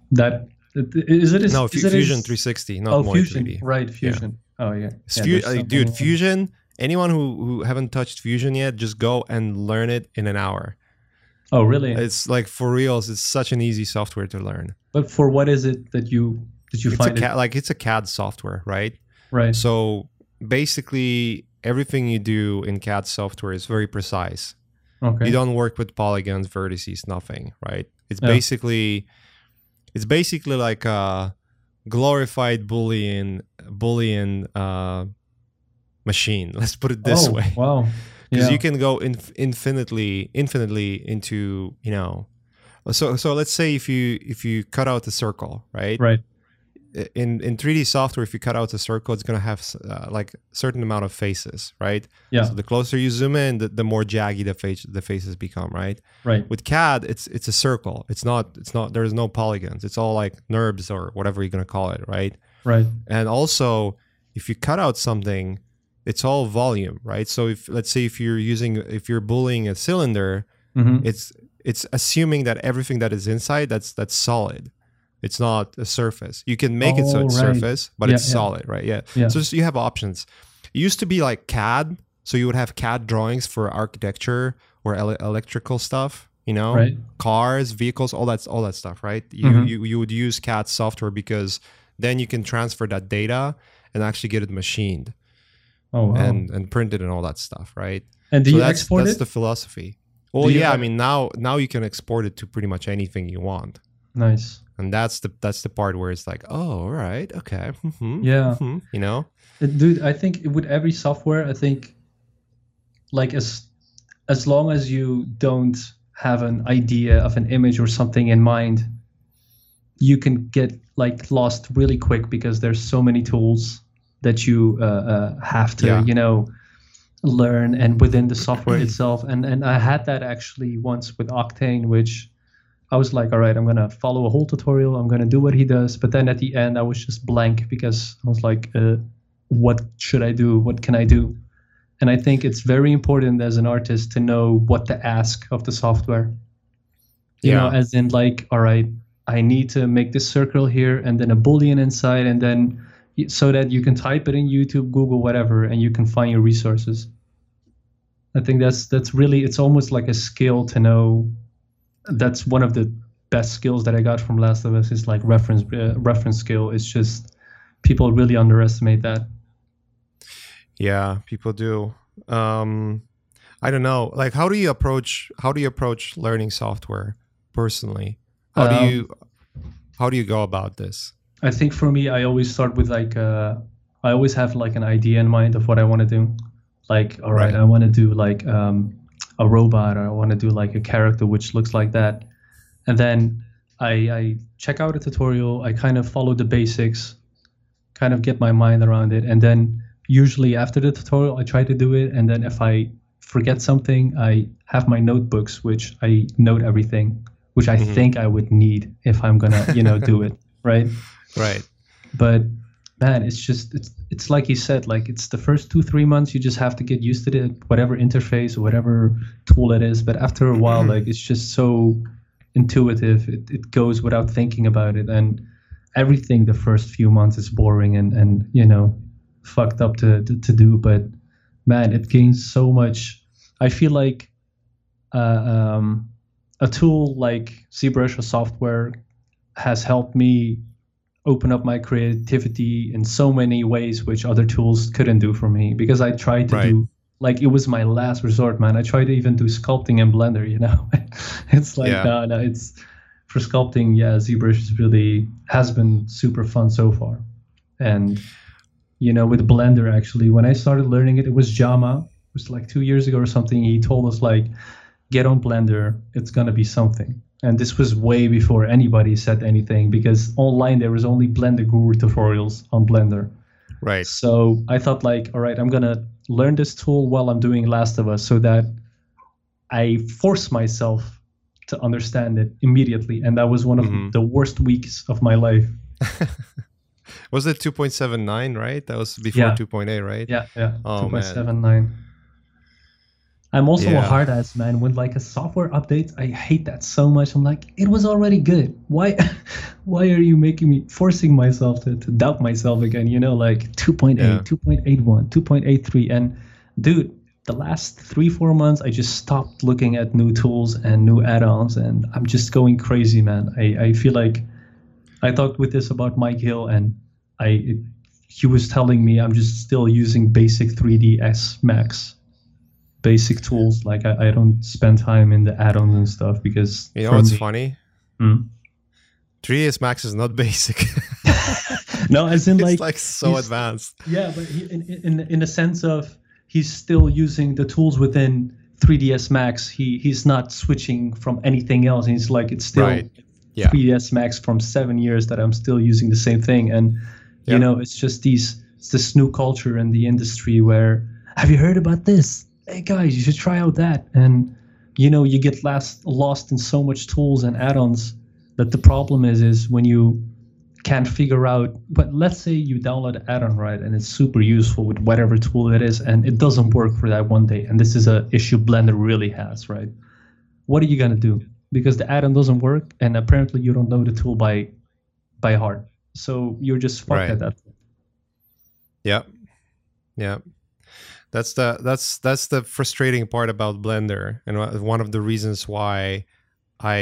Fusion 360, not Moi Fusion, 3D. Right, Fusion. Yeah. Oh yeah. Dude, Fusion. Anyone who haven't touched Fusion yet, just go and learn it in an hour. Oh really? It's like for reals. It's such an easy software to learn. But for what is it that you find it? Like it's a CAD software, right? Right. So basically, everything you do in CAD software is very precise. Okay. You don't work with polygons, vertices, nothing, right? It's basically like a glorified Boolean machine. Let's put it this way. Wow. Because you can go infinitely into, you know. So let's say if you cut out a circle, right? Right. In 3D software, if you cut out a circle, it's gonna have like a certain amount of faces, right? Yeah. So the closer you zoom in, the more jaggy the faces become, right? Right. With CAD, it's a circle. It's not. There's no polygons. It's all like NURBS or whatever you're gonna call it, right? Right. And also, if you cut out something, it's all volume, right? So let's say if you're booleaning a cylinder, it's assuming that everything that is inside that's solid. It's not a surface. You can make it so it's surface, but it's solid, right? Yeah. So you have options. It used to be like CAD, so you would have CAD drawings for architecture or electrical stuff, you know, cars, vehicles, all that stuff, right? You would use CAD software because then you can transfer that data and actually get it machined. Oh, wow. And printed and all that stuff, right? And do you export it? That's the philosophy. Well, yeah, I mean now you can export it to pretty much anything you want. Nice. And that's the part where it's like, oh, all right, okay, you know, dude. I think with every software, I think like as long as you don't have an idea of an image or something in mind, you can get like lost really quick because there's so many tools that you have to, you know, learn and within the software itself. And I had that actually once with Octane, which I was like, all right, I'm going to follow a whole tutorial. I'm going to do what he does. But then at the end, I was just blank because I was like, what should I do? What can I do? And I think it's very important as an artist to know what to ask of the software. You know, as in like, all right, I need to make this circle here and then a Boolean inside and then so that you can type it in YouTube, Google, whatever, and you can find your resources. I think that's really, it's almost like a skill to know. That's one of the best skills that I got from Last of Us is like reference skill. It's just people really underestimate that. Yeah, people do. I don't know. Like, how do you approach learning software personally? How do you go about this? I think for me, I always start with like I always have like an idea in mind of what I want to do. Like, all right, I want to do like a robot, or I want to do like a character which looks like that. And then I check out a tutorial, I kind of follow the basics, kind of get my mind around it. And then usually after the tutorial, I try to do it. And then if I forget something, I have my notebooks, which I note everything, which I think I would need if I'm going to, do it. Right. Right. But man, it's like you said, like it's the first 2-3 months, you just have to get used to it, whatever interface or whatever tool it is. But after a while, like it's just so intuitive. It goes without thinking about it. And everything the first few months is boring and fucked up to do. But man, it gains so much. I feel like a tool like ZBrush or software has helped me open up my creativity in so many ways which other tools couldn't do for me, because I tried to do, like, it was my last resort, man. I tried to even do sculpting in Blender, It's like, no, it's for sculpting. Yeah, ZBrush has been super fun so far. And with Blender, actually, when I started learning it, it was Jama. It was like 2 years ago or something. He told us, like, get on Blender, it's gonna be something. And this was way before anybody said anything, because online there was only Blender Guru tutorials on Blender. Right. So I thought, like, all right, I'm going to learn this tool while I'm doing Last of Us, so that I force myself to understand it immediately. And that was one of the worst weeks of my life. Was it 2.79, right? That was before 2.8, right? Yeah. Oh, 2.79. I'm also a hard ass, man. When like a software updates, I hate that so much. I'm like, it was already good. Why are you making me, forcing myself to doubt myself again? Like 2.8, 2.81, 2.83. And dude, the last 3-4 months, I just stopped looking at new tools and new add-ons, and I'm just going crazy, man. I feel like I talked with this about Mike Hill, and he was telling me I'm just still using basic 3ds Max. Basic tools, like I don't spend time in the add-ons and stuff, because what's funny? 3ds Max is not basic. No, as in it's like so advanced. Yeah, but in the sense of he's still using the tools within 3ds Max. He's not switching from anything else. And he's like, it's still 3ds Max from 7 years that I'm still using the same thing. And it's just this new culture in the industry where, have you heard about this? Hey guys, you should try out that. And you get lost in so much tools and add-ons that the problem is when you can't figure out. But let's say you download an add-on, right, and it's super useful with whatever tool it is, and it doesn't work for that one day. And this is an issue Blender really has, right? What are you gonna do? Because the add-on doesn't work, and apparently you don't know the tool by heart, so you're just fucked at that. Yeah. That's the frustrating part about Blender, and one of the reasons why I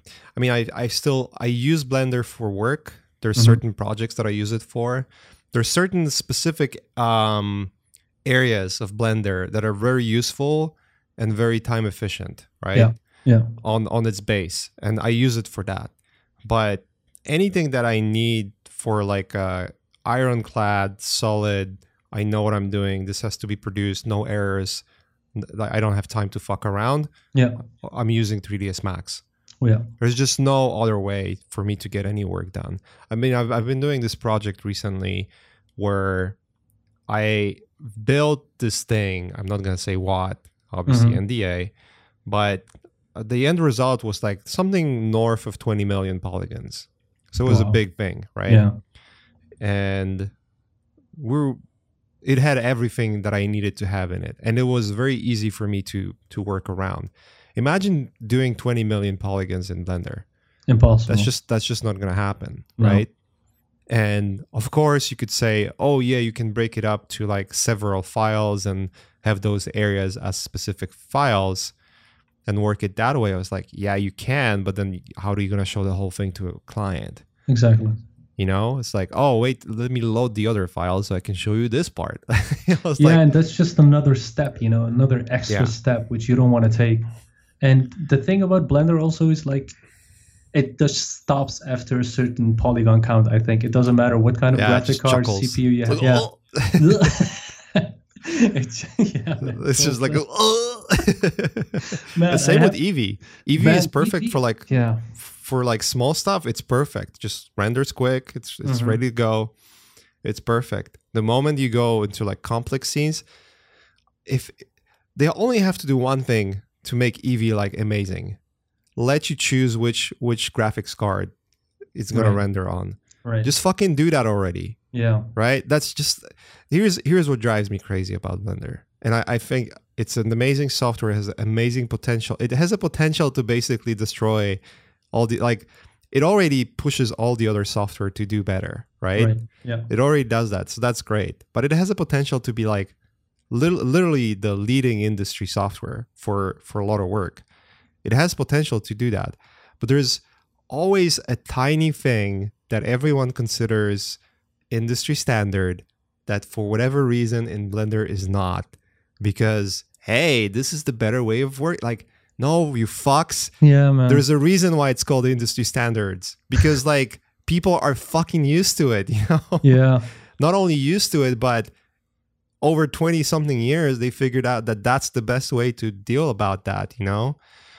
use Blender for work. There's certain projects that I use it for. There's certain specific areas of Blender that are very useful and very time efficient, right? Yeah. On its base, and I use it for that. But anything that I need for like a ironclad, solid, I know what I'm doing, this has to be produced, no errors, I don't have time to fuck around. Yeah. I'm using 3ds Max. Yeah. There's just no other way for me to get any work done. I mean, I've been doing this project recently where I built this thing. I'm not going to say what, obviously NDA, but the end result was like something north of 20 million polygons. So it was a big thing, right? Yeah. And it had everything that I needed to have in it. And it was very easy for me to work around. Imagine doing 20 million polygons in Blender. Impossible. That's just not going to happen, right? And of course you could say, oh yeah, you can break it up to like several files and have those areas as specific files and work it that way. I was like, yeah, you can, but then how are you going to show the whole thing to a client? Exactly. It's like, oh, wait, let me load the other file so I can show you this part. And that's just another step, another extra step, which you don't want to take. And the thing about Blender also is like, it just stops after a certain polygon count, I think. It doesn't matter what kind of graphic card, CPU you have. It's just like, The same with Eevee. Eevee is perfect for like for like small stuff. It's perfect. Just renders quick. It's ready to go. It's perfect. The moment you go into like complex scenes, if they only have to do one thing to make Eevee like amazing, let you choose which graphics card it's gonna render on. Right. Just fucking do that already. Yeah. Right. That's just here's what drives me crazy about Blender, and I think it's an amazing software. It has amazing potential. It has a potential to basically destroy all the like. It already pushes all the other software to do better, right? Yeah. It already does that, so that's great. But it has a potential to be like literally the leading industry software for a lot of work. It has potential to do that, but there's always a tiny thing that everyone considers industry standard that for whatever reason in Blender is not, because hey, this is the better way of work. Like, no, you fucks. Yeah, man. There's a reason why it's called industry standards, because like people are fucking used to it, you know? Yeah. Not only used to it, but over 20 something years, they figured out that that's the best way to deal about that, you know?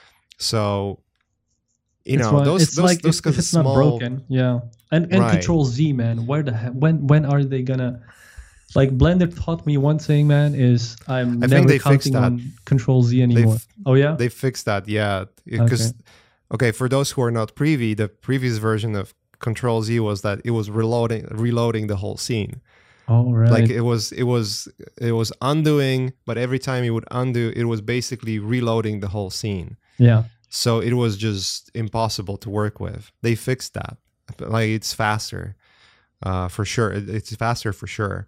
So, you know, those if it's small, not broken, and Control Z, man. Where the heck, when are they gonna? Like Blender taught me one thing, man. Is I think never counting on Control Z anymore. They fixed that, yeah. Because okay, for those who are not privy, the previous version of Control Z was that it was reloading the whole scene. Oh, right. Like it was undoing, but every time you would undo, it was basically reloading the whole scene. Yeah. So it was just impossible to work with. They fixed that. Like it's faster, for sure. It's faster for sure.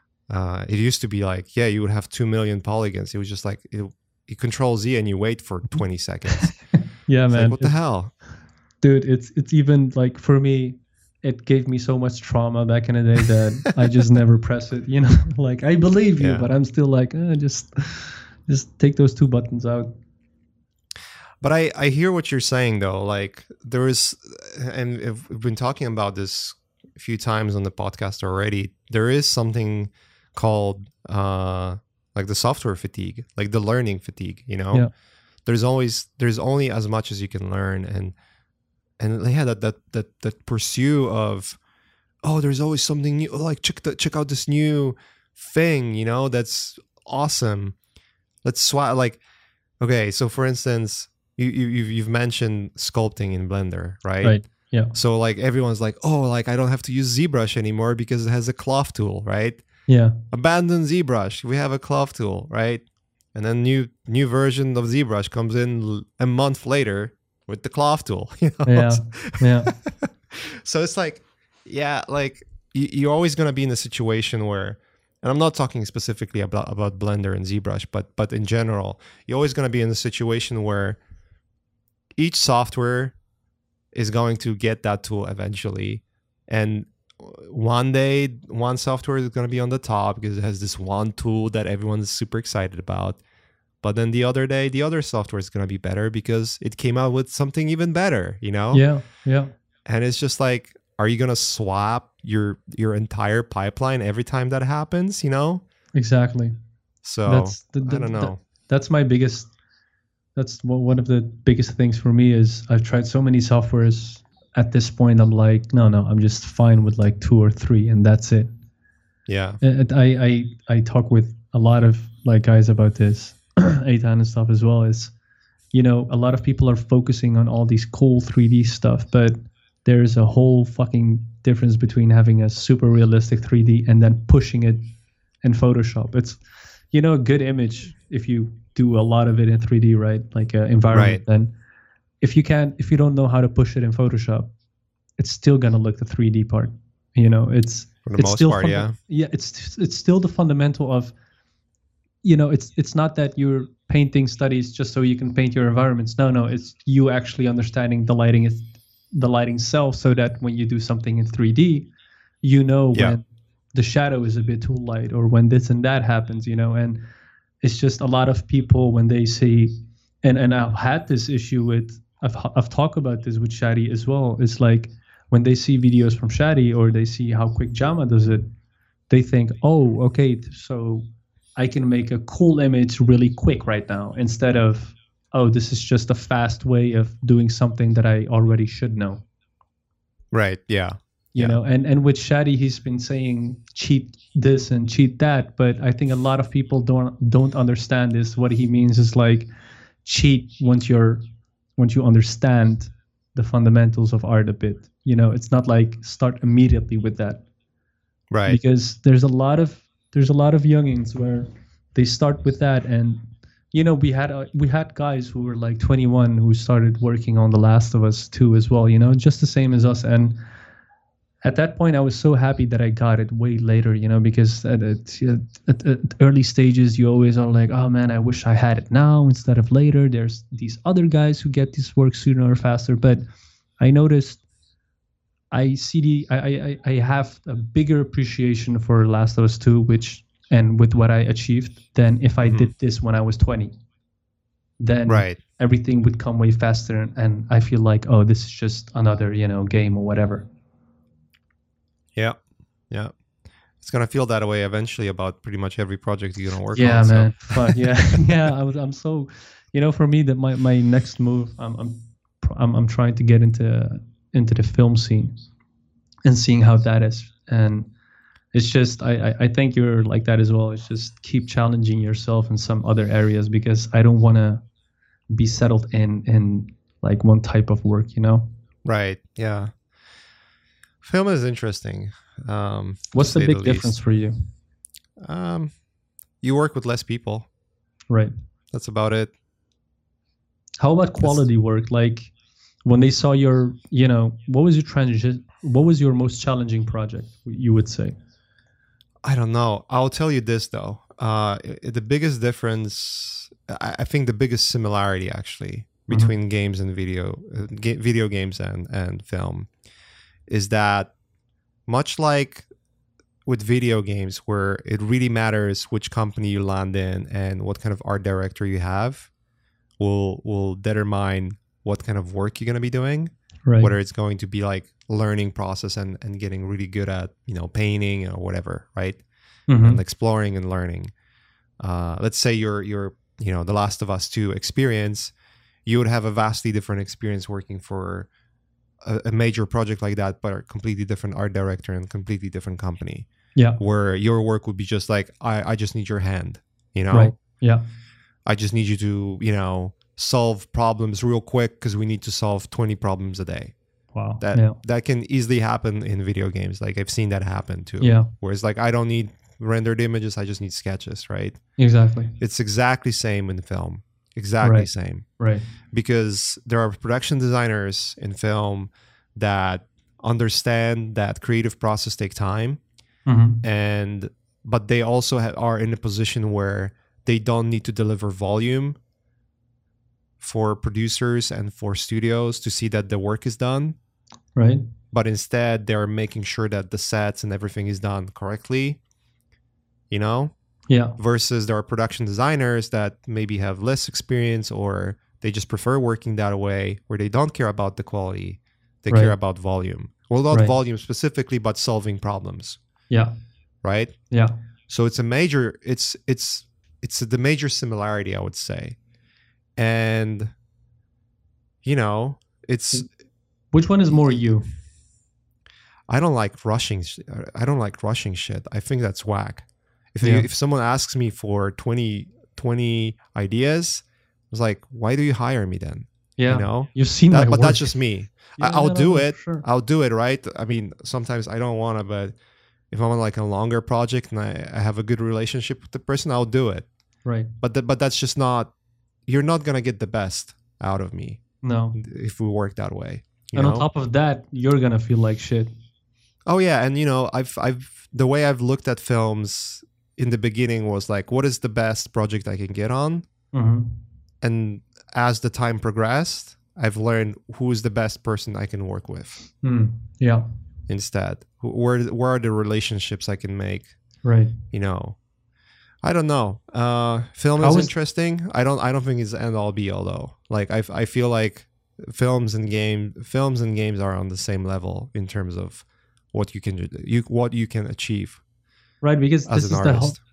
It used to be like, yeah, you would have 2 million polygons. It was just like you Control Z and you wait for 20 seconds. Yeah, man. Like, what the hell, dude? It's even like for me, it gave me so much trauma back in the day that I just never press it. You know, like I believe you, but I'm still like, just take those 2 buttons out. But I hear what you're saying though. Like there is, and we've been talking about this a few times on the podcast already. There is something called like the software fatigue, like the learning fatigue. You know, there's only as much as you can learn, and yeah, that pursuit of, oh, there's always something new. Like check out this new thing. You know, that's awesome. Let's swap. Like, okay, so for instance. You've mentioned sculpting in Blender, right? Right. Yeah. So like everyone's like, oh, like I don't have to use ZBrush anymore because it has a cloth tool, right? Yeah. Abandon ZBrush. We have a cloth tool, right? And then new version of ZBrush comes in a month later with the cloth tool. You know? Yeah. So it's like, yeah, like you're always gonna be in a situation where, and I'm not talking specifically about Blender and ZBrush, but in general, you're always gonna be in a situation where each software is going to get that tool eventually, and one day one software is going to be on the top because it has this one tool that everyone's super excited about, but then the other day the other software is going to be better because it came out with something even better, you know? Yeah. And it's just like, are you going to swap your entire pipeline every time that happens, you know? Exactly. So I don't know. That's my biggest. That's one of the biggest things for me is I've tried so many softwares. At this point, I'm like, no, I'm just fine with like 2 or 3, and that's it. Yeah. And I talk with a lot of like guys about this, Eitan and stuff as well. Is, you know, a lot of people are focusing on all these cool 3D stuff, but there's a whole fucking difference between having a super realistic 3D and then pushing it in Photoshop. It's, you know, a good image if you do a lot of it in 3D, right? Like environment. Then if you don't know how to push it in Photoshop, it's still gonna look the 3D part. You know, it's for the most still part, yeah. It's still the fundamental of, you know, it's not that you're painting studies just so you can paint your environments. No, it's you actually understanding the lighting self, so that when you do something in 3D, you know when the shadow is a bit too light or when this and that happens, you know. And it's just a lot of people when they see, and I've had this issue with, I've talked about this with Shadi as well. It's like when they see videos from Shadi or they see how quick Jama does it, they think, oh, okay, so I can make a cool image really quick right now, instead of, oh, this is just a fast way of doing something that I already should know. Right. Yeah. You know, and with Shadi, he's been saying cheat this and cheat that, but I think a lot of people don't understand this. What he means is like cheat once you understand the fundamentals of art a bit. You know, it's not like start immediately with that. Right. Because there's a lot of youngins where they start with that, and you know, we had guys who were like 21 who started working on The Last of Us 2 as well, you know, just the same as us. And at that point, I was so happy that I got it way later, you know, because at early stages, you always are like, oh man, I wish I had it now instead of later. There's these other guys who get this work sooner or faster. But I noticed I have a bigger appreciation for Last of Us 2, and with what I achieved, than if I did this when I was 20. Then everything would come way faster, and I feel like, oh, this is just another, you know, game or whatever. Yeah. It's gonna feel that way eventually about pretty much every project you're gonna work on. Yeah, man. But yeah. I'm so, you know, for me, that my next move, I'm trying to get into the film scene and seeing how that is. And it's just, I think you're like that as well. It's just keep challenging yourself in some other areas, because I don't want to be settled in like one type of work, you know? Right. Yeah. Film is interesting. What's the big difference for you? You work with less people. Right. That's about it. How about quality work? Like when they saw your, you know, what was your transition? What was your most challenging project, you would say? I don't know. I'll tell you this though. The biggest difference, I think the biggest similarity actually between games and video games and film, is that much like with video games, where it really matters which company you land in and what kind of art director you have will determine what kind of work you're going to be doing. Right. Whether it's going to be like learning process and getting really good at, you know, painting or whatever, right? And exploring and learning. Let's say you're you know, The Last of Us 2 experience, you would have a vastly different experience working for a major project like that, but a completely different art director and completely different company. Yeah. Where your work would be just like, I just need your hand, you know? Right. Yeah. I just need you to, you know, solve problems real quick because we need to solve 20 problems a day. Wow. That can easily happen in video games. Like I've seen that happen too. Yeah. Whereas like I don't need rendered images, I just need sketches, right? Exactly. It's exactly same in film. Exactly same. Right. Because there are production designers in film that understand that creative process take time, but they also are in a position where they don't need to deliver volume for producers and for studios to see that the work is done. Right. But instead, they're making sure that the sets and everything is done correctly, you know? Yeah. Versus there are production designers that maybe have less experience, or they just prefer working that way, where they don't care about the quality. They care about volume. Well, not volume specifically, but solving problems. Yeah. Right? Yeah. So it's a major, it's the major similarity, I would say. And, you know, it's... Which one is more you? I don't like rushing shit. I think that's whack. If someone asks me for 20 ideas, I was like, why do you hire me then? Yeah, you know, you've seen that, my but work. that's just me. I'll do it. Sure. I'll do it, right? I mean, sometimes I don't want to, but if I'm on like a longer project and I have a good relationship with the person, I'll do it. Right. But that's just not. You're not gonna get the best out of me. No. If we work that way. And on top of that, you're gonna feel like shit. Oh yeah, and you know, I've the way I've looked at films in the beginning was like, what is the best project I can get on? And as the time progressed, I've learned who is the best person I can work with. Yeah. Instead, where are the relationships I can make? Right. You know, I don't know. Film is interesting. I don't think it's end all be all though. Like I feel like films and games are on the same level in terms of what you can achieve. Right, because this is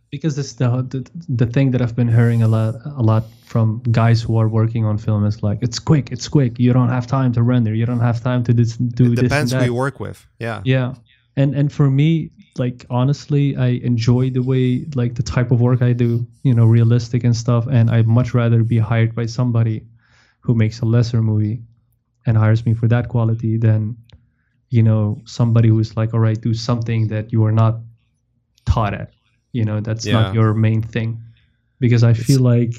because it's the thing that I've been hearing a lot from guys who are working on film is like, it's quick, you don't have time to render, you don't have time to do it this depends and who that. you work with. Yeah. And for me, like, honestly, I enjoy the way, like, the type of work I do, realistic and stuff, and I'd much rather be hired by somebody who makes a lesser movie and hires me for that quality than somebody who's like, all right, do something that you are not taught at, that's not your main thing. Because I feel like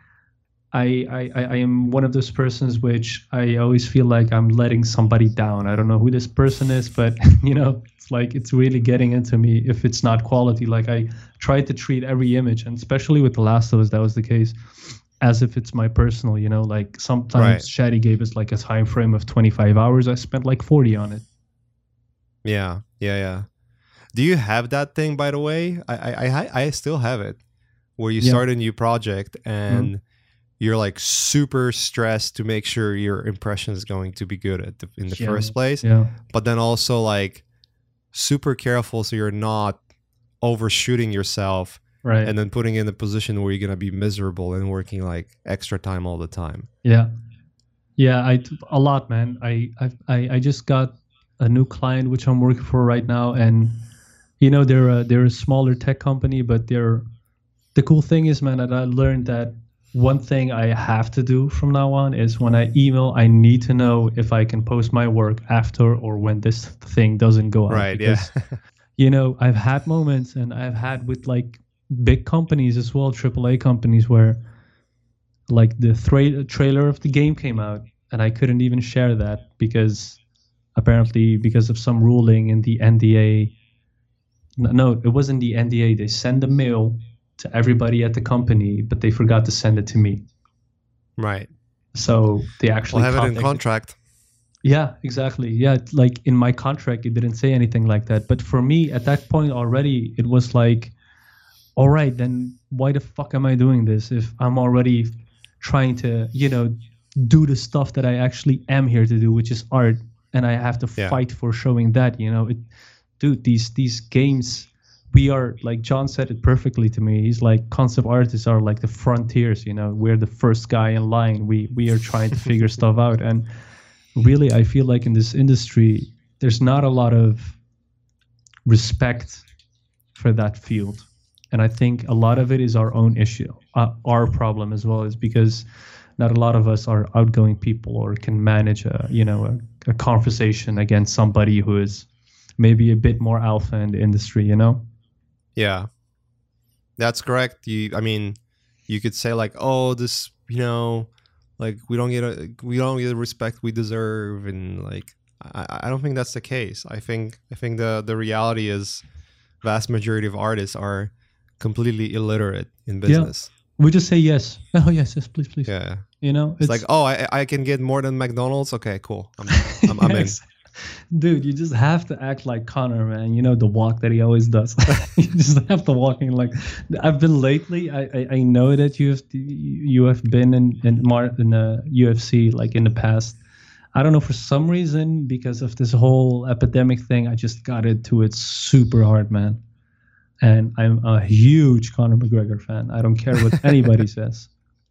I am one of those persons which I always feel like I'm letting somebody down. I don't know who this person is, but it's like, it's really getting into me if it's not quality. Like, I try to treat every image, and especially with The Last of Us, that was the case, as if it's my personal, like sometimes Shadi gave us like a time frame of 25 hours. I spent like 40 on it. Yeah. Do you have that thing, by the way? I still have it, where you start a new project and you're like super stressed to make sure your impression is going to be good in the first place. Yeah. But then also like super careful so you're not overshooting yourself. Right. And then putting in a position where you're going to be miserable and working like extra time all the time. Yeah. Yeah, a lot, man. I just got a new client which I'm working for right now, and they're a smaller tech company, but the cool thing is, man, that I learned that one thing I have to do from now on is when I email, I need to know if I can post my work after or when this thing doesn't go out. Right, because, I've had moments, and I've had with like big companies as well, AAA companies, where like the trailer of the game came out and I couldn't even share that because apparently because of some ruling in the NDA. No, it wasn't the NDA. They send a mail to everybody at the company, but they forgot to send it to me. Right. So they actually have it in contract. Yeah, exactly. Yeah, like in my contract, it didn't say anything like that. But for me, at that point already, it was like, all right, then why the fuck am I doing this if I'm already trying to, do the stuff that I actually am here to do, which is art, and I have to fight for showing that, dude, these games, we are, like John said it perfectly to me. He's like, concept artists are like the frontiers, we're the first guy in line. We are trying to figure stuff out. And really, I feel like in this industry, there's not a lot of respect for that field. And I think a lot of it is our own issue. Our problem as well is because not a lot of us are outgoing people or can manage a conversation against somebody who is maybe a bit more alpha in the industry, Yeah, that's correct. You could say like, oh, this, like we don't get the respect we deserve, and like I don't think that's the case. I think the reality is, vast majority of artists are completely illiterate in business. We just say yes. Oh yes, please. Yeah. It's like, oh, I can get more than McDonald's. Okay, cool. I'm in. Dude, you just have to act like Connor, man. The walk that he always does. You just have to walk in like. I've been lately. I know that you have been in the UFC like in the past. I don't know, for some reason, because of this whole epidemic thing, I just got into it super hard, man. And I'm a huge Conor McGregor fan. I don't care what anybody says.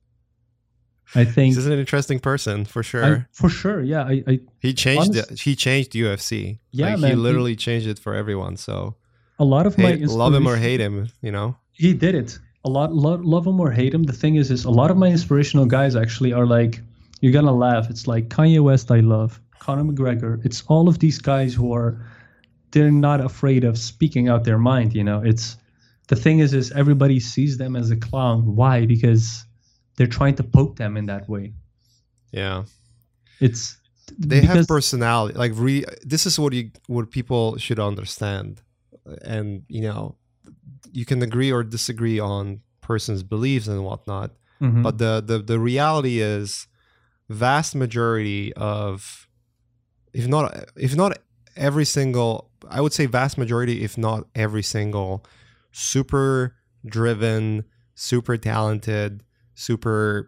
I think he's an interesting person for sure. For sure, yeah. He changed UFC. Yeah, like, man. He literally changed it for everyone. So a lot of my love him or hate him, He did it. A lot, love him or hate him. The thing is a lot of my inspirational guys actually are like, you're gonna laugh. It's like Kanye West, I love Conor McGregor. It's all of these guys who are. They're not afraid of speaking out their mind, It's the thing is everybody sees them as a clown. Why? Because they're trying to poke them in that way. Yeah, they have personality. Like this is what people should understand, and you can agree or disagree on person's beliefs and whatnot. Mm-hmm. But the reality is, vast majority of, if not every single, I would say vast majority, if not every single, super driven, super talented, super,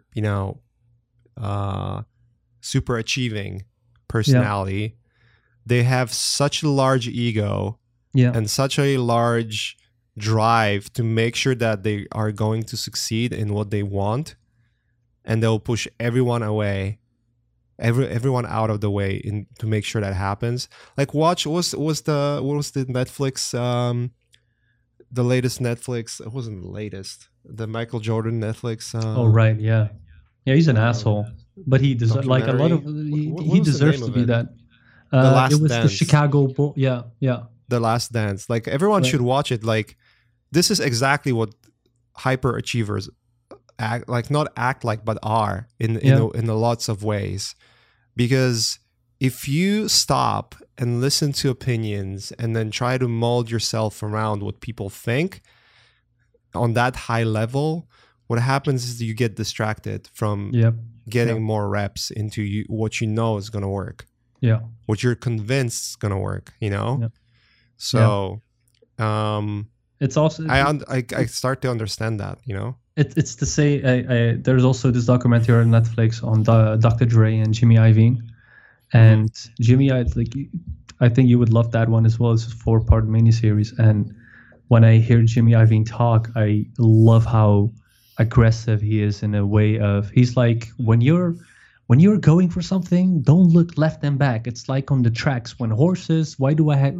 super achieving personality, they have such a large ego and such a large drive to make sure that they are going to succeed in what they want, and they'll push everyone away, everyone out of the way to make sure that happens. Like watch what was the Netflix the latest Netflix, it wasn't the latest, the Michael Jordan Netflix oh right, yeah, he's an asshole, but he deserves like a lot of he deserves to be that. It was Dance. The Chicago Bull. Yeah. The Last Dance. Like everyone should watch it. Like this is exactly what hyperachievers act like, not act like, but are in lots of ways. Because if you stop and listen to opinions and then try to mold yourself around what people think on that high level, what happens is you get distracted from getting more reps into what you know is going to work. Yeah. What you're convinced is going to work, you know? Yeah. So, it's also... I start to understand that, you know? It's to say, there's also this documentary on Netflix on Dr. Dre and Jimmy Iovine. And Jimmy, I think you would love that one as well. It's a 4-part miniseries. And when I hear Jimmy Iovine talk, I love how aggressive he is in a way of... He's like, when you're going for something, don't look left and back. It's like on the tracks when horses. Why do I have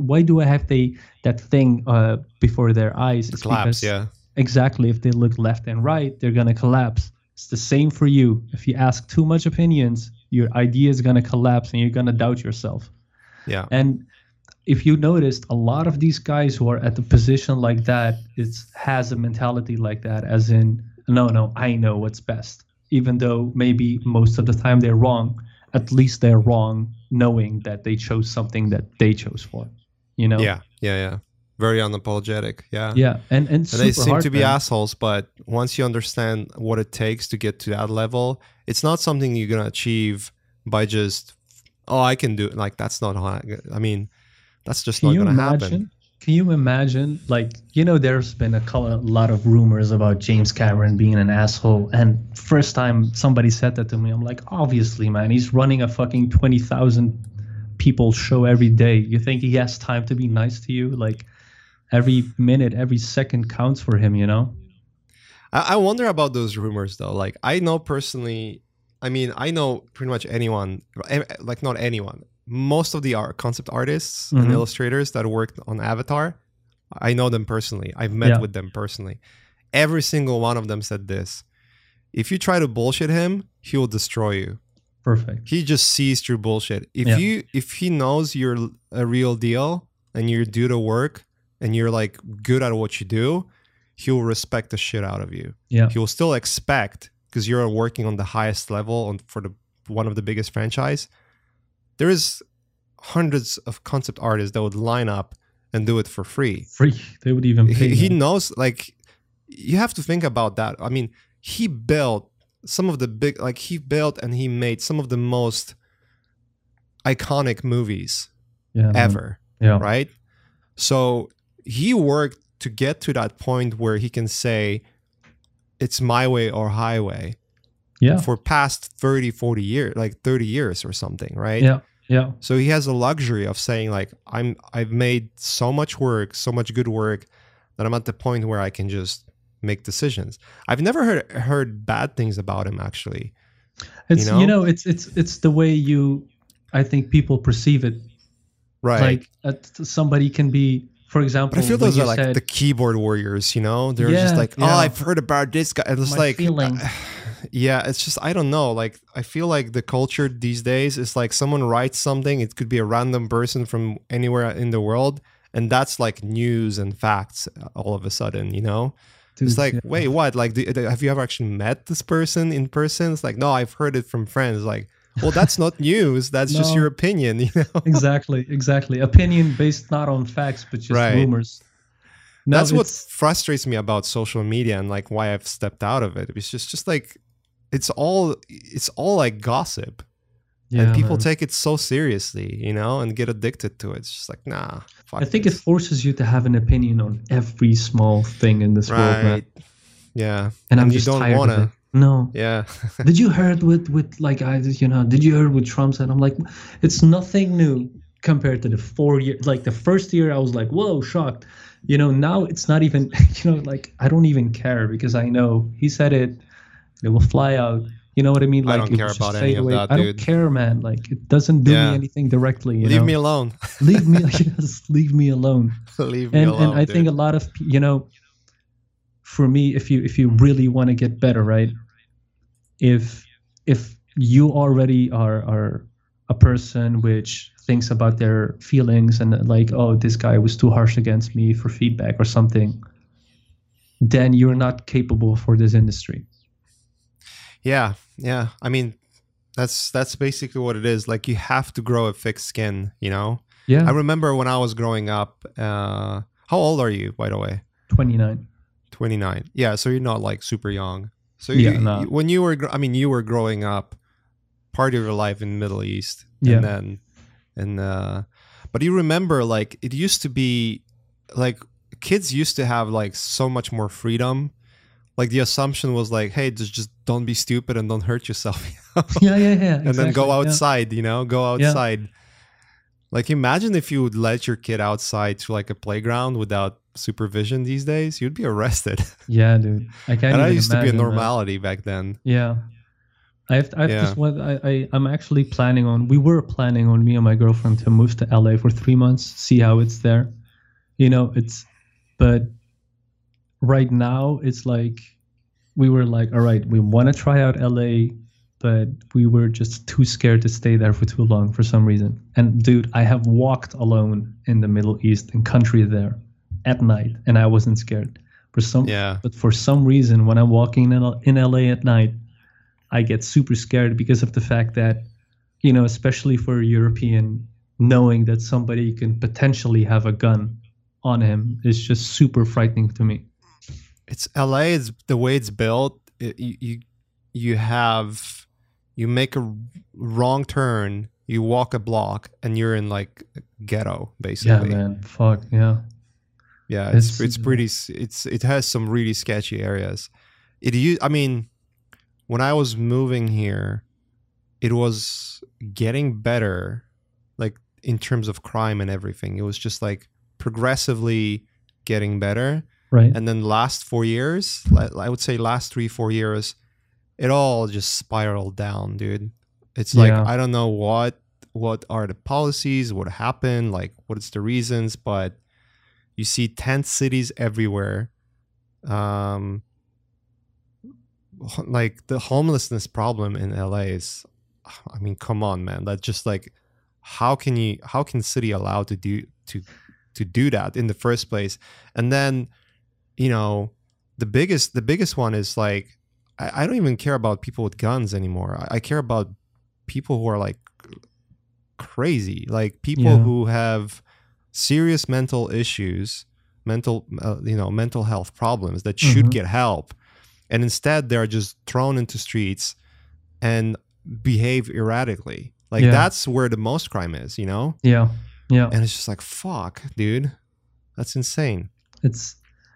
that thing before their eyes? It's collapse, yeah. Exactly. If they look left and right, they're gonna collapse. It's the same for you. If you ask too much opinions, your idea is gonna collapse and you're gonna doubt yourself. Yeah. And if you noticed, a lot of these guys who are at the position like that, has a mentality like that, as in, no, I know what's best. Even though maybe most of the time they're wrong, at least they're wrong knowing that they chose something that they chose for, you know? Yeah. Very unapologetic, yeah. Yeah, and they seem to be assholes, but once you understand what it takes to get to that level, it's not something you're going to achieve by just, I can do it. Like, that's not how, I mean, that's just not going to happen. Can you imagine, like, you know, there's been a lot of rumors about James Cameron being an asshole. And first time somebody said that to me, I'm like, obviously, man, he's running a fucking 20,000 people show every day. You think he has time to be nice to you? Like, every minute, every second counts for him, you know? I wonder about those rumors, though. Like, I know personally, I know pretty much anyone, like, not anyone. Most of the concept artists and illustrators that worked on Avatar, I know them personally. I've met with them personally. Every single one of them said this: if you try to bullshit him, he will destroy you. Perfect. He just sees through bullshit. If he knows you're a real deal and you do the work and you're like good at what you do, he'll respect the shit out of you. Yeah. He will still expect, because you're working on the highest level for one of the biggest franchise. There is hundreds of concept artists that would line up and do it for free. They would even pay. He knows, like, you have to think about that. I mean, he built some of the big, like, he built and he made some of the most iconic movies ever. Yeah. Right? So he worked to get to that point where he can say, it's my way or highway. Yeah. For past 30, 40 years, like 30 years or something, right? Yeah. So he has a luxury of saying, like, I've made so much work, so much good work, that I'm at the point where I can just make decisions. I've never heard bad things about him, actually. It's it's the way I think people perceive it. Right. Like somebody can be, for example, but I feel those are like the keyboard warriors, you know? They're just like, I've heard about this guy. And it's like, yeah, it's just, I don't know. Like, I feel like the culture these days is like someone writes something. It could be a random person from anywhere in the world. And that's like news and facts all of a sudden, you know? Dude, it's like, wait, what? Like, have you ever actually met this person in person? It's like, no, I've heard it from friends. Like, well, that's not news. That's just your opinion, you know? Exactly. Opinion based not on facts, but just rumors. No, that's what frustrates me about social media and like why I've stepped out of it. It's just like, it's all like gossip. Yeah, and people take it so seriously, you know, and get addicted to it. It's just like, nah. I think it forces you to have an opinion on every small thing in this world, man. Yeah. And I'm just tired of it. No. Yeah. Did you heard with like did you heard what Trump said? I'm like, it's nothing new compared to the 4 years. Like the first year I was like, whoa, shocked. now it's not even, like I don't even care because I know he said it will fly out. You know what I mean? Like I don't care about any of that, I dude. don't care, man. Like it doesn't do me anything directly. Leave me alone. leave me alone. Leave me alone. And I think a lot of, for me, if you really want to get better, right? If you already are a person which thinks about their feelings and like, oh, this guy was too harsh against me for feedback or something, then you're not capable for this industry. Yeah. I mean, that's basically what it is. Like you have to grow a thick skin, Yeah. I remember when I was growing up. How old are you, by the way? 29. 29. Yeah. So you're not like super young. So when you were, you were growing up, part of your life in the Middle East, but you remember like it used to be like kids used to have like so much more freedom. Like the assumption was like, hey, just don't be stupid and don't hurt yourself. Yeah. And then go outside, go outside. Yeah. Like imagine if you would let your kid outside to like a playground without supervision these days, you'd be arrested. Yeah, dude. I can't. And that used to be a normality back then. Yeah. I'm actually planning on, we were planning on, me and my girlfriend, to move to LA for 3 months, see how it's there. But right now it's like, we were like, all right, we want to try out LA, but we were just too scared to stay there for too long for some reason. And dude, I have walked alone in the Middle East and country there at night, and I wasn't scared. But for some reason, when I'm walking in LA at night, I get super scared because of the fact that, especially for a European, knowing that somebody can potentially have a gun on him is just super frightening to me. It's LA is the way it's built. You make a wrong turn, you walk a block, and you're in like ghetto basically. Yeah, man. Fuck yeah. Yeah, it's pretty. It has some really sketchy areas. When I was moving here, it was getting better, like in terms of crime and everything. It was just like progressively getting better. Right. And then last 4 years, I would say last 3-4 years, it all just spiraled down, dude. It's like, I don't know what are the policies, what happened, like what's the reasons, but you see tent cities everywhere. Like the homelessness problem in LA is, come on, man. That's just like, how can city allow to do that in the first place? And then, the biggest one is like, I don't even care about people with guns anymore. I care about people who are like crazy, like people who have serious mental issues, mental health problems that should get help. And instead, they're just thrown into streets and behave erratically. Like that's where the most crime is, Yeah. And it's just like, fuck, dude, that's insane. It's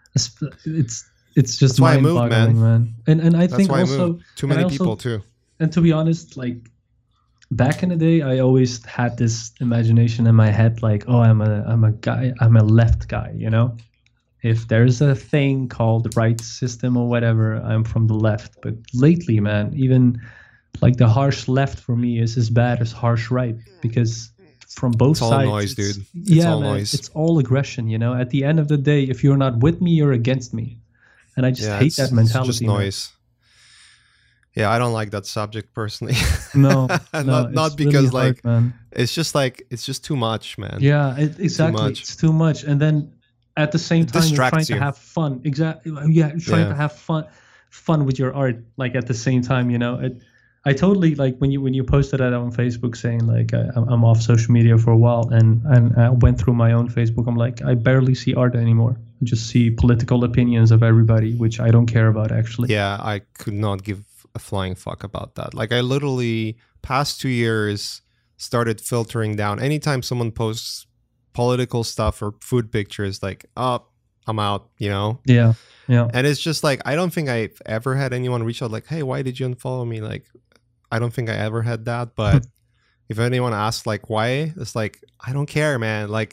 just mind-boggling, man. And I think also too many people too. And to be honest, like back in the day, I always had this imagination in my head, like, oh, I'm a left guy, If there's a thing called right system or whatever, I'm from the left. But lately, man, even like the harsh left for me is as bad as harsh right, because from both sides, it's all noise, dude. It's all noise. It's all aggression. At the end of the day, if you're not with me, you're against me, and I just hate that mentality. It's just noise. Yeah, I don't like that subject personally. No, not because really hard, man. It's just too much, man. Yeah, exactly. It's too much, and then at the same time, you're trying to have fun. Exactly. Yeah, trying to have fun with your art. Like at the same time, I totally like when you posted that on Facebook saying like I'm off social media for a while, and I went through my own Facebook. I'm like, I barely see art anymore. I just see political opinions of everybody, which I don't care about actually. Yeah, I could not give a flying fuck about that. Like I literally past 2 years started filtering down. Anytime someone posts political stuff or food pictures, like, oh, I'm out, Yeah. And it's just like, I don't think I've ever had anyone reach out like, hey, why did you unfollow me? Like, I don't think I ever had that. But if anyone asks like why, it's like, I don't care, man. Like,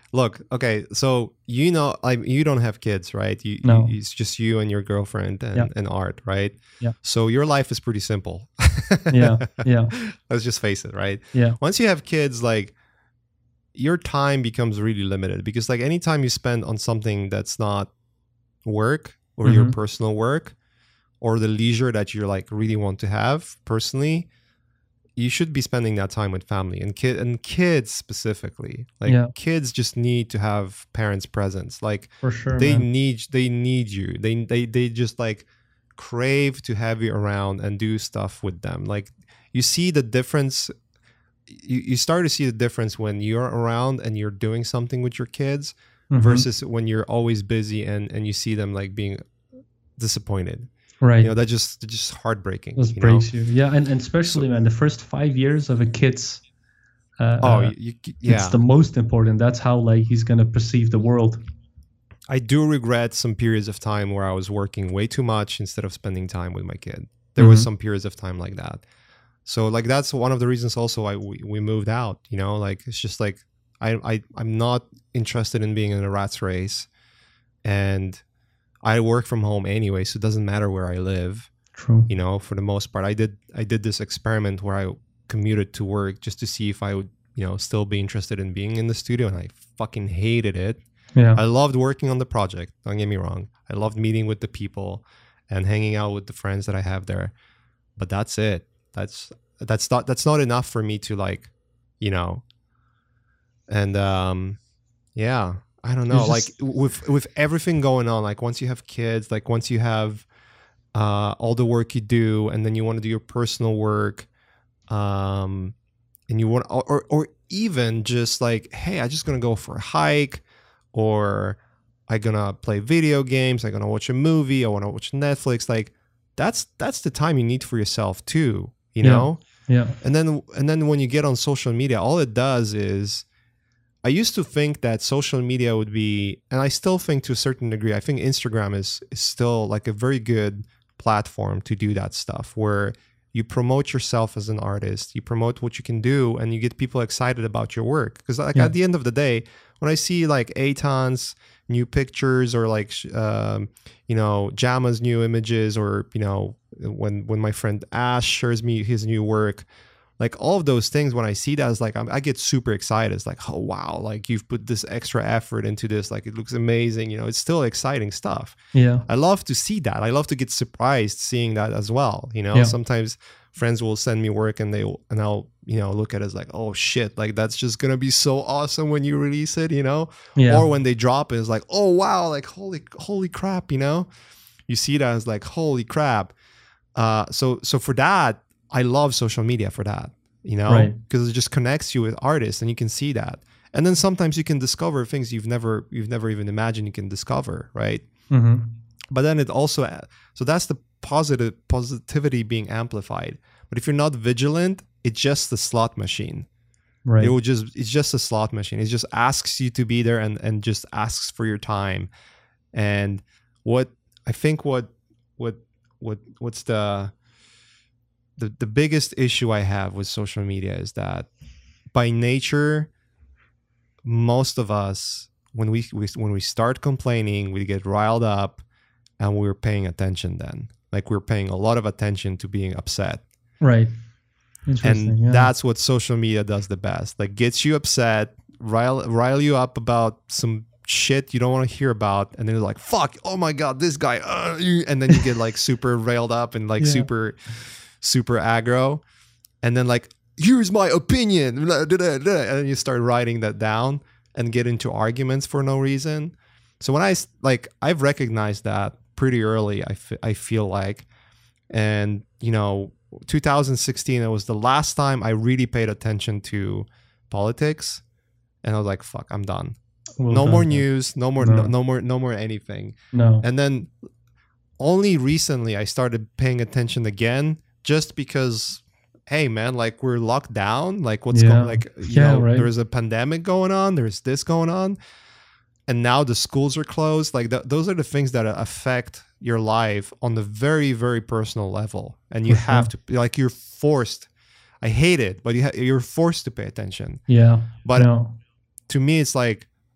look, okay, so you know, like you don't have kids, right? No. It's just you and your girlfriend and Art, right? Yeah. So your life is pretty simple. Yeah. Let's just face it, right? Yeah. Once you have kids, like your time becomes really limited, because like any time you spend on something that's not work or your personal work or the leisure that you like really want to have personally, you should be spending that time with family and kids specifically. Like kids just need to have parents' presence. Like for sure, they need you. They just like crave to have you around and do stuff with them. Like you see the difference. You start to see the difference when you're around and you're doing something with your kids versus when you're always busy and you see them like being disappointed. Right. You know, that's just heartbreaking. That breaks you. Yeah. And especially, man, the first 5 years of a kid's, it's the most important. That's how like he's going to perceive the world. I do regret some periods of time where I was working way too much instead of spending time with my kid. There was some periods of time like that. So like, that's one of the reasons also why we moved out, you know, like, it's just like, I'm not interested in being in a rat's race, and I work from home anyway, so it doesn't matter where I live. True. You know, for the most part, I did this experiment where I commuted to work just to see if I would, you know, still be interested in being in the studio, and I fucking hated it. Yeah. I loved working on the project. Don't get me wrong. I loved meeting with the people and hanging out with the friends that I have there. But that's it. That's not enough for me to like, you know. And yeah. I don't know, like with everything going on, like once you have kids, like once you have all the work you do, and then you want to do your personal work, and you want, or even just like, hey, I'm just gonna go for a hike, or I'm gonna play video games, I'm gonna watch a movie, I want to watch Netflix. Like that's the time you need for yourself too, you know? Yeah. And then when you get on social media, all it does is, I used to think that social media would be, and I still think to a certain degree, I think Instagram is still like a very good platform to do that stuff, where you promote yourself as an artist, you promote what you can do, and you get people excited about your work. Because like at the end of the day, when I see like Eitan's new pictures, or like, you know, Jama's new images, or, you know, when my friend Ash shares me his new work, like all of those things, when I see that, it's like I get super excited. It's like, oh wow, like you've put this extra effort into this, like it looks amazing. You know, it's still exciting stuff. Yeah, I love to see that. I love to get surprised seeing that as well. You know, sometimes friends will send me work and I'll, you know, look at it as like, oh shit, like that's just gonna be so awesome when you release it. You know, or when they drop it, it's like, oh wow, like holy crap. You know, you see that as like holy crap. So for that, I love social media for that, you know, because it just connects you with artists, and you can see that. And then sometimes you can discover things you've never even imagined you can discover, right? But then it also, so that's the positivity being amplified. But if you're not vigilant, it's just a slot machine. Right. It's just a slot machine. It just asks you to be there and just asks for your time. And what's the biggest issue I have with social media is that by nature, most of us, when we start complaining, we get riled up, and we're paying attention then. Like we're paying a lot of attention to being upset. Right. And that's what social media does the best. Like gets you upset, rile you up about some shit you don't want to hear about, and then you're like, fuck, oh my god, this guy, and then you get like super railed up and like super aggro, and then like, here's my opinion, and then you start writing that down and get into arguments for no reason. So when I've recognized that pretty early, I feel like, and you know, 2016, it was the last time I really paid attention to politics, and I was like, fuck, I'm done. No more news, no more anything. No. And then only recently I started paying attention again, just because, hey man, like we're locked down, like what's going, like, you know, there's a pandemic going on, there's this going on, and now the schools are closed. Like those are the things that affect your life on the very, very personal level, and you have to, like, you're forced. I hate it, but you're forced to pay attention. Yeah. But to me, it's like,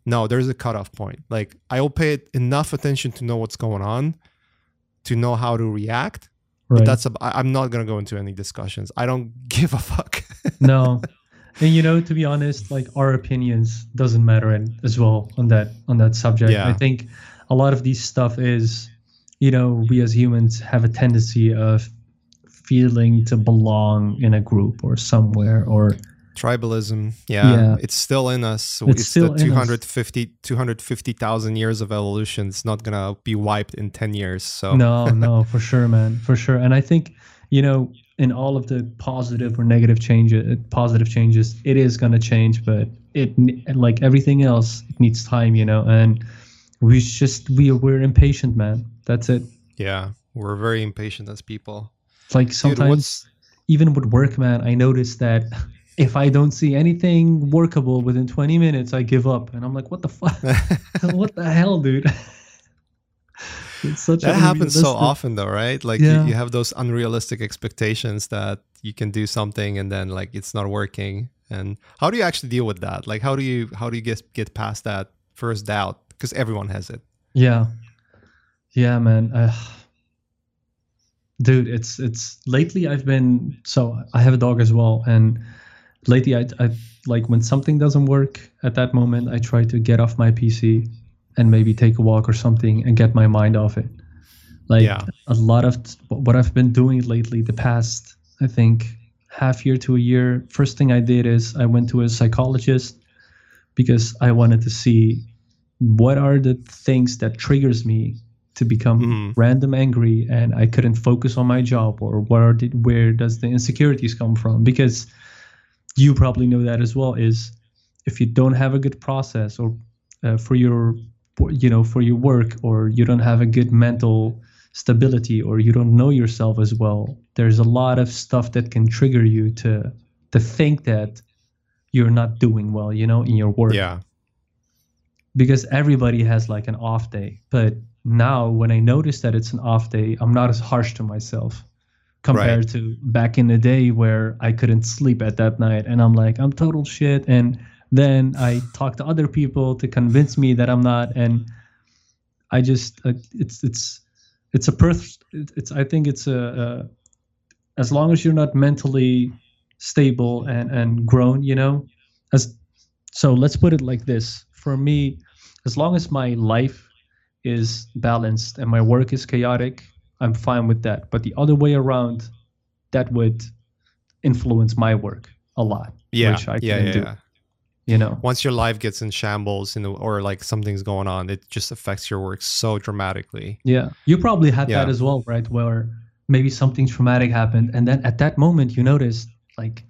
no, there's a cutoff point. Like I will pay enough attention to know what's going on, to know how to react. Right. But I'm not going to go into any discussions. I don't give a fuck. No. And to be honest, like our opinions doesn't matter as well on that subject. Yeah. I think a lot of these stuff is, we as humans have a tendency of feeling to belong in a group or somewhere, or tribalism. Yeah. It's still in us. It's still the 250,000 years of evolution. It's not going to be wiped in 10 years. So no, for sure, man. For sure. And I think, in all of the positive or negative changes, it is going to change, but it, like everything else, it needs time, and we're impatient, man. That's it. Yeah. We're very impatient as people. Like sometimes, even with work, man, I notice that if I don't see anything workable within 20 minutes, I give up. And I'm like, what the fuck? What the hell, dude? That happens so often though, right? Like you have those unrealistic expectations that you can do something and then like it's not working. And how do you actually deal with that? Like how do you get past that first doubt? Because everyone has it. Yeah. Yeah, man. Dude, it's lately I have a dog as well, and lately I like when something doesn't work at that moment, I try to get off my PC and maybe take a walk or something and get my mind off it. Like a lot of what I've been doing lately, the past, I think, half year to a year, first thing I did is I went to a psychologist because I wanted to see what are the things that triggers me to become random angry and I couldn't focus on my job, or where does the insecurities come from? Because you probably know that as well, is if you don't have a good process or for your work, or you don't have a good mental stability, or you don't know yourself as well, there's a lot of stuff that can trigger you to think that you're not doing well, in your work. Yeah. Because everybody has like an off day. But now when I notice that it's an off day, I'm not as harsh to myself compared to back in the day where I couldn't sleep at that night and I'm like, I'm total shit. And then I talk to other people to convince me that I'm not. And I just, I think it's as long as you're not mentally stable and grown, so let's put it like this. For me, as long as my life is balanced and my work is chaotic, I'm fine with that. But the other way around, that would influence my work a lot. Yeah, which I couldn't do. Once your life gets in shambles, or like something's going on, it just affects your work so dramatically. Yeah, you probably had that as well, right? Where maybe something traumatic happened, and then at that moment you notice, like,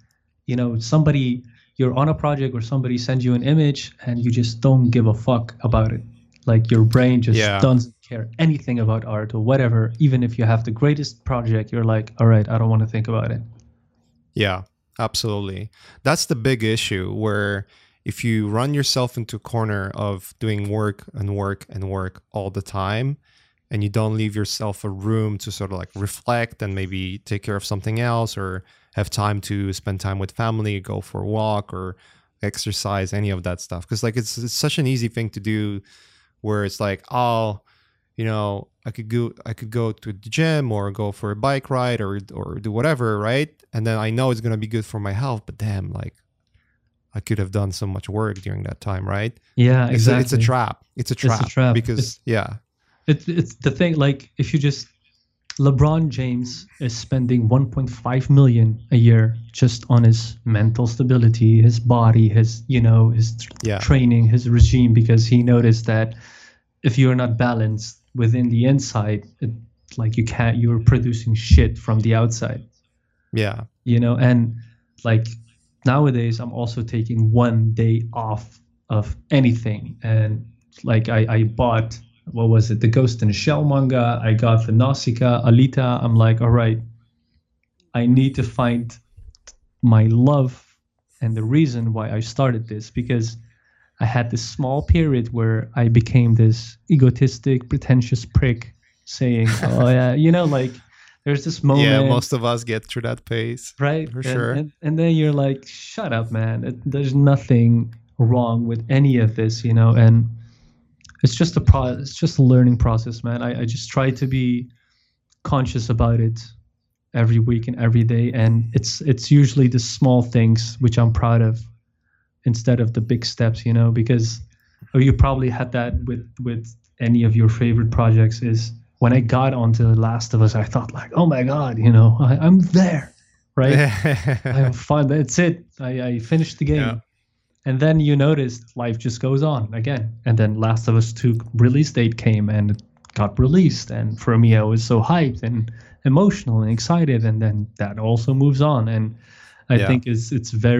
you're on a project or somebody sends you an image and you just don't give a fuck about it. Like your brain just doesn't care anything about art or whatever. Even if you have the greatest project, you're like, all right, I don't want to think about it. Yeah, absolutely. That's the big issue, where if you run yourself into a corner of doing work and work and work all the time, and you don't leave yourself a room to sort of like reflect and maybe take care of something else, or have time to spend time with family, go for a walk or exercise, any of that stuff. Because like it's such an easy thing to do, where it's like, I could go to the gym or go for a bike ride or do whatever, right? And then I know it's gonna be good for my health, but damn, like I could have done so much work during that time, right? Yeah, exactly. It's a trap. It's a trap because it's the thing. Like if you just, LeBron James is spending $1.5 million a year just on his mental stability, his body, his training, his regime, because he noticed that if you're not balanced within the inside, you're producing shit from the outside. Yeah. And like nowadays I'm also taking one day off of anything. And like I bought, what was it? The Ghost in the Shell manga. I got the Nausicaa, Alita. I'm like, all right, I need to find my love and the reason why I started this, because I had this small period where I became this egotistic, pretentious prick saying, oh yeah, like there's this moment. Yeah, most of us get through that phase. Right. For sure. And then you're like, shut up, man. There's nothing wrong with any of this, and it's just it's just a learning process, man. I just try to be conscious about it every week and every day, and it's usually the small things which I'm proud of instead of the big steps, because you probably had that with any of your favorite projects. Is when I got onto The Last of Us, I thought like, oh my god, I'm there, right? I have fun. That's it. I finished the game. Yeah. And then you noticed life just goes on again. And then Last of Us 2 release date came and it got released. And for me, I was so hyped and emotional and excited. And then that also moves on. And I think it's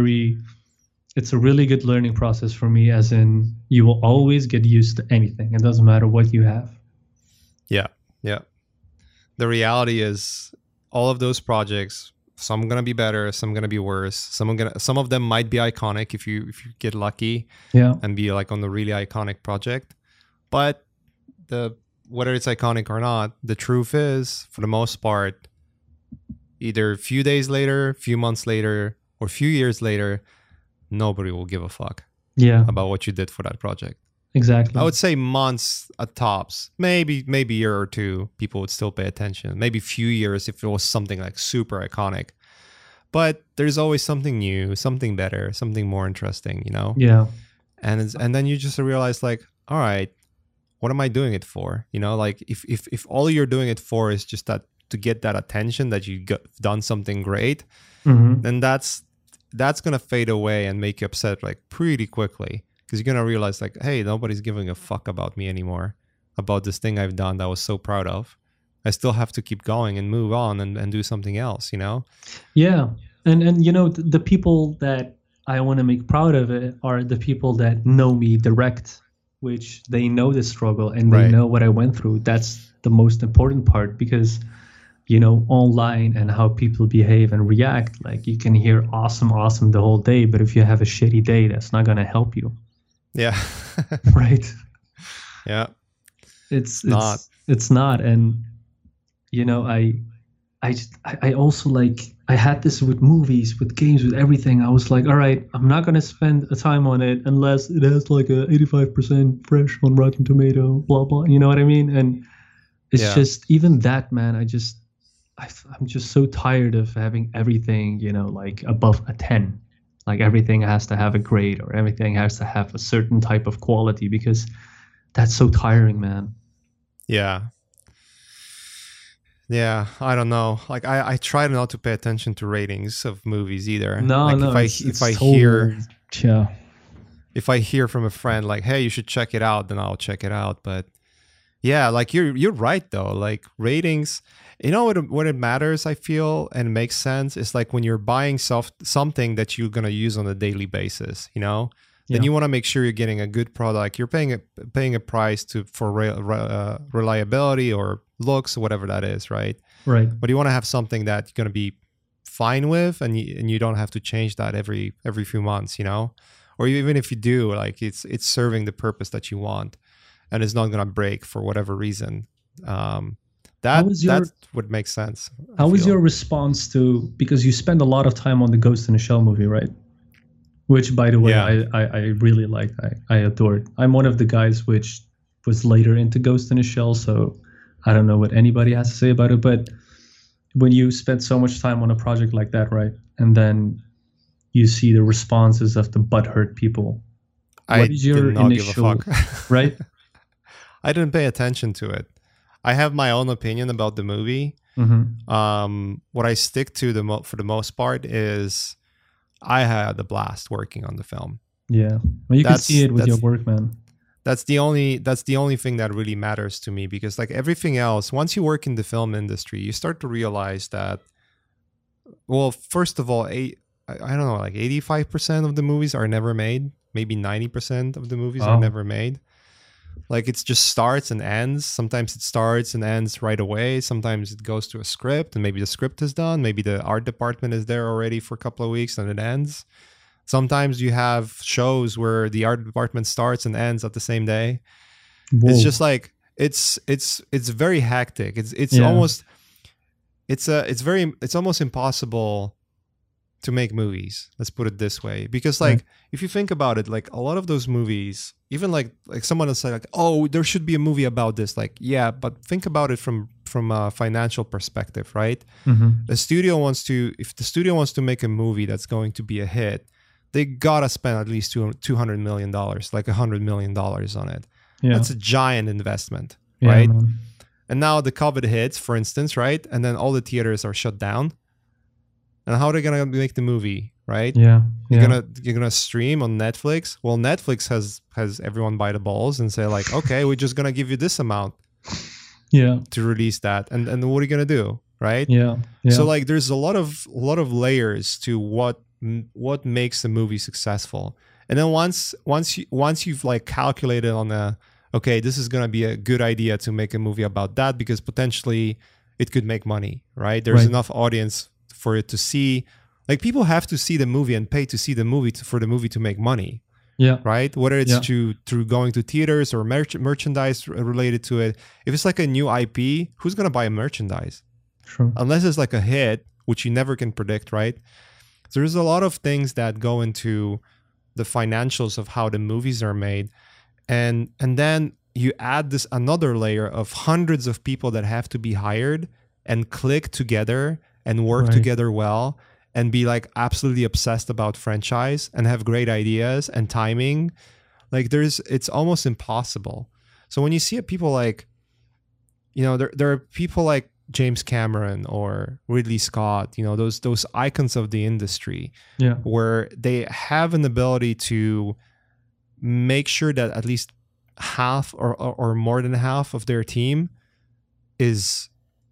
a really good learning process for me, as in you will always get used to anything. It doesn't matter what you have. Yeah. Yeah. The reality is all of those projects, some are gonna be better, some gonna be worse. Some of them might be iconic if you get lucky, and be like on the really iconic project. But whether it's iconic or not, the truth is, for the most part, either a few days later, a few months later, or a few years later, nobody will give a fuck about what you did for that project. Exactly. I would say months at tops. Maybe a year or two, people would still pay attention. Maybe a few years if it was something like super iconic. But there's always something new, something better, something more interesting, Yeah. And then you just realize like, all right, what am I doing it for? Like if all you're doing it for is just that to get that attention that you got done something great, then that's gonna fade away and make you upset like pretty quickly. Because you're going to realize like, hey, nobody's giving a fuck about me anymore, about this thing I've done that I was so proud of. I still have to keep going and move on and do something else, Yeah. And the people that I want to make proud of it are the people that know me direct, which they know the struggle and they know what I went through. That's the most important part, because, online and how people behave and react, like you can hear awesome the whole day. But if you have a shitty day, that's not going to help you. Yeah. Right. Yeah. It's not. And I also like, I had this with movies, with games, with everything. I was like, all right, I'm not going to spend a time on it unless it has like a 85% fresh on Rotten Tomato, blah, blah. You know what I mean? And it's just, even that, man, I'm just so tired of having everything, like above a 10. Like everything has to have a grade, or everything has to have a certain type of quality, because that's so tiring, man. Yeah. Yeah, I don't know. Like I try not to pay attention to ratings of movies either. No, like no. If I hear from a friend like, hey, you should check it out, then I'll check it out. But yeah, like you're right though. Like ratings, what it matters, I feel, and makes sense, is like when you're buying something that you're gonna use on a daily basis, then you want to make sure you're getting a good product. You're paying a price for reliability or looks, or whatever that is, right? Right. But you want to have something that you're gonna be fine with, and you don't have to change that every few months, or even if you do, like it's serving the purpose that you want, and it's not gonna break for whatever reason. That's what makes sense. How was your response to, because you spend a lot of time on the Ghost in the Shell movie, right? Which, by the way, I really liked. I adored. I'm one of the guys which was later into Ghost in the Shell, so I don't know what anybody has to say about it. But when you spend so much time on a project like that, right, and then you see the responses of the butthurt people, what is your initial, give a fuck. Right? I didn't pay attention to it. I have my own opinion about the movie. What I stick to for the most part is I had a blast working on the film. Yeah, well, you can see it with your work, man. That's the only thing that really matters to me, because like everything else, once you work in the film industry, you start to realize that, well, first of all, I don't know, like 85% of the movies are never made. Maybe 90% of the movies are never made. Like it just starts and ends. Sometimes it starts and ends right away. Sometimes it goes to a script and maybe the script is done. Maybe the art department is there already for a couple of weeks and it ends. Sometimes you have shows where the art department starts and ends at the same day. Whoa. It's just like it's very hectic. It's almost impossible to make movies. Let's put it this way, because like if you think about it, like a lot of those movies, even like someone will say like, oh, there should be a movie about this. Like, yeah, but think about it from a financial perspective, right? Mm-hmm. If the studio wants to make a movie that's going to be a hit, they gotta spend at least $200 million, like $100 million on it. Yeah. That's a giant investment, right? Man. And now the COVID hits, for instance, right? And then all the theaters are shut down. And how are they gonna make the movie, right? Yeah. You're gonna stream on Netflix. Well, Netflix has everyone by the balls and say like, okay, we're just gonna give you this amount, to release that. And what are you gonna do, right? Yeah. So like, there's a lot of layers to what makes a movie successful. And then once you've like calculated on okay, this is gonna be a good idea to make a movie about that because potentially it could make money, right? There's enough audience for it to see. Like, people have to see the movie and pay to see the movie for the movie to make money. Yeah. Right? Whether it's through going to theaters or merchandise related to it. If it's like a new IP, who's going to buy a merchandise? True. Unless it's like a hit, which you never can predict, right? So there's a lot of things that go into the financials of how the movies are made. And then you add this another layer of hundreds of people that have to be hired and click together and work together well and be like absolutely obsessed about franchise and have great ideas and timing. Like, it's almost impossible. So when you see people like, there are people like James Cameron or Ridley Scott, those icons of the industry, where they have an ability to make sure that at least half or more than half of their team is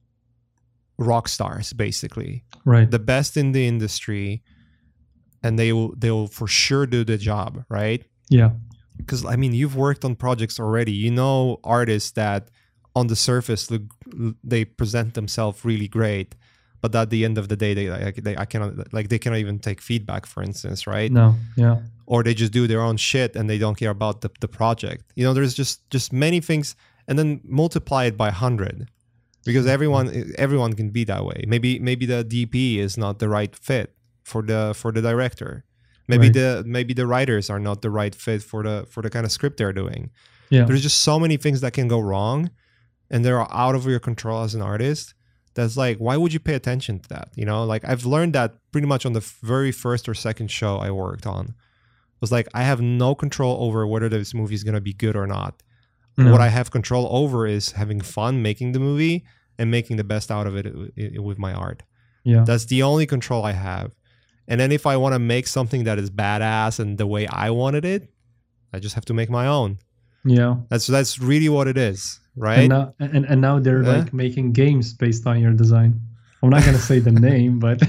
rock stars, basically, right? The best in the industry, and they'll for sure do the job, right? Yeah. Because I mean, you've worked on projects already. Artists that on the surface they present themselves really great, but at the end of the day, they cannot even take feedback, for instance, right? No. Yeah. Or they just do their own shit and they don't care about the project. There's just many things, and then multiply it by 100. Because everyone can be that way. Maybe the DP is not the right fit for the director. Maybe the writers are not the right fit for the kind of script they're doing. Yeah. There's just so many things that can go wrong, and they're out of your control as an artist. That's like, why would you pay attention to that? Like, I've learned that pretty much on the very first or second show I worked on. It was like, I have no control over whether this movie is gonna be good or not. No. What I have control over is having fun making the movie and making the best out of it with my art. Yeah. That's the only control I have. And then if I want to make something that is badass and the way I wanted it, I just have to make my own. Yeah. That's really what it is, right? And now they're like making games based on your design. I'm not going to say the name, but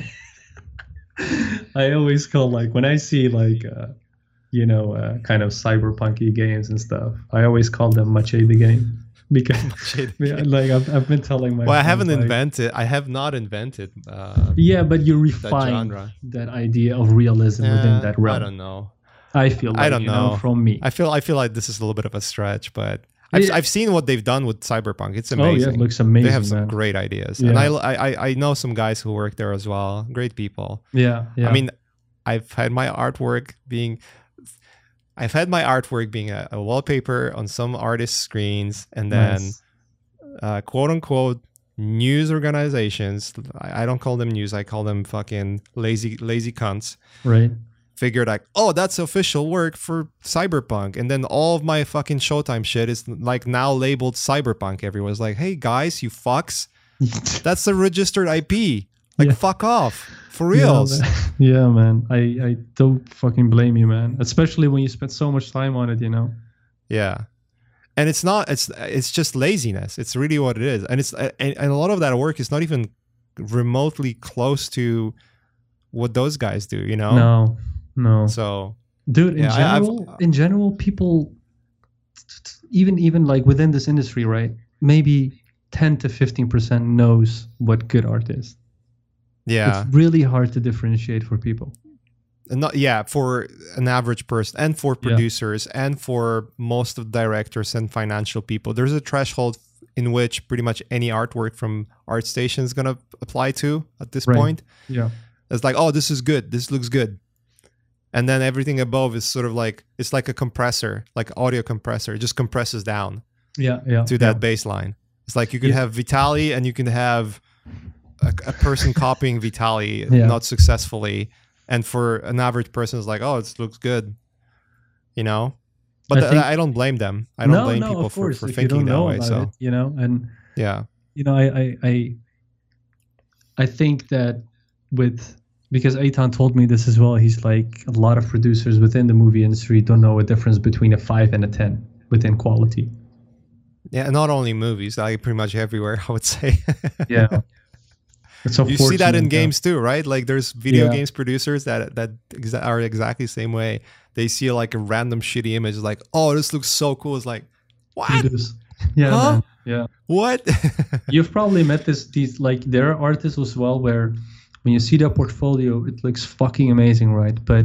I always call, like, when I see like kind of cyberpunky games and stuff, I always call them Mache the Game. Because like I've been telling my I have not invented but you refine that idea of realism within that realm. I don't know. I feel like, I don't know. From me, I feel like this is a little bit of a stretch, but I've seen what they've done with Cyberpunk. It's amazing. Oh yeah, it looks amazing. They have some great ideas, and I know some guys who work there as well. Great people. Yeah. I mean, I've had my artwork being a wallpaper on some artist screens, and then quote unquote news organizations. I don't call them news. I call them fucking lazy cunts. Right. Figured like, oh, that's official work for Cyberpunk. And then all of my fucking Showtime shit is like now labeled Cyberpunk. Everyone's like, hey guys, you fucks. That's a registered IP. Like, fuck off. For reals. Yeah, man. I don't fucking blame you, man. Especially when you spend so much time on it, Yeah. And it's just laziness. It's really what it is. And and a lot of that work is not even remotely close to what those guys do, No. So, dude, in general, people even like within this industry, right? Maybe 10 to 15% knows what good art is. Yeah. It's really hard to differentiate for people. For an average person and for producers and for most of the directors and financial people. There's a threshold in which pretty much any artwork from ArtStation is going to apply to at this point. Yeah. It's like, oh, this is good. This looks good. And then everything above is sort of like, it's like a compressor, like audio compressor. It just compresses down to that baseline. It's like you could have Vitaly and you can have a person copying Vitaly not successfully. And for an average person, it's like, oh, it looks good, you know? But I don't blame them. I don't blame people for thinking that way. So, you know, and yeah, you know, I think that because Eitan told me this as well, he's like, a lot of producers within the movie industry don't know a difference between a 5 and a 10 within quality. Yeah, not only movies, like pretty much everywhere, I would say. Yeah. You see that in games too, right? Like there's video games producers that are exactly the same way. They see like a random shitty image, like, oh, this looks so cool. It's like, what? Yeah, huh? Man. Yeah. What? You've probably met these like, there are artists as well where when you see their portfolio, it looks fucking amazing, right? But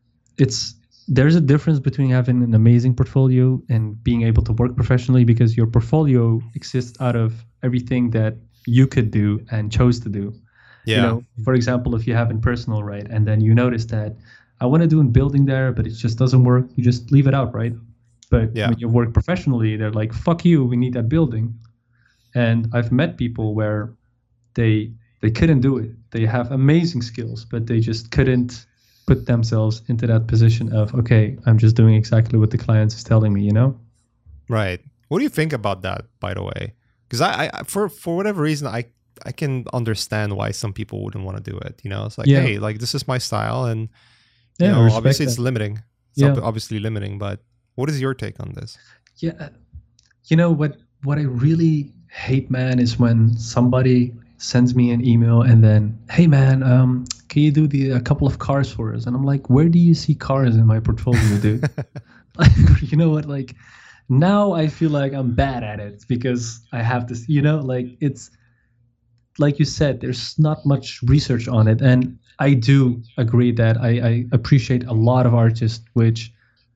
there's a difference between having an amazing portfolio and being able to work professionally, because your portfolio exists out of everything that you could do and chose to do. Yeah. You know, for example, if you have in personal, right, and then you notice that I want to do a building there, but it just doesn't work, you just leave it out, right? But when you work professionally, they're like, fuck you, we need that building. And I've met people where they couldn't do it. They have amazing skills, but they just couldn't put themselves into that position of, okay, I'm just doing exactly what the client is telling me, you know? Right. What do you think about that, by the way? Because I for whatever reason, I can understand why some people wouldn't want to do it. You know, it's like, hey, like this is my style, and you know, obviously it's limiting. It's obviously limiting, but what is your take on this? Yeah, you know what I really hate, man, is when somebody sends me an email and then, hey man, can you do a couple of cars for us? And I'm like, where do you see cars in my portfolio, dude? Like, you know what, like, now I feel like I'm bad at it because I have this, you know, like, it's like you said, there's not much research on it. And I do agree that I appreciate a lot of artists which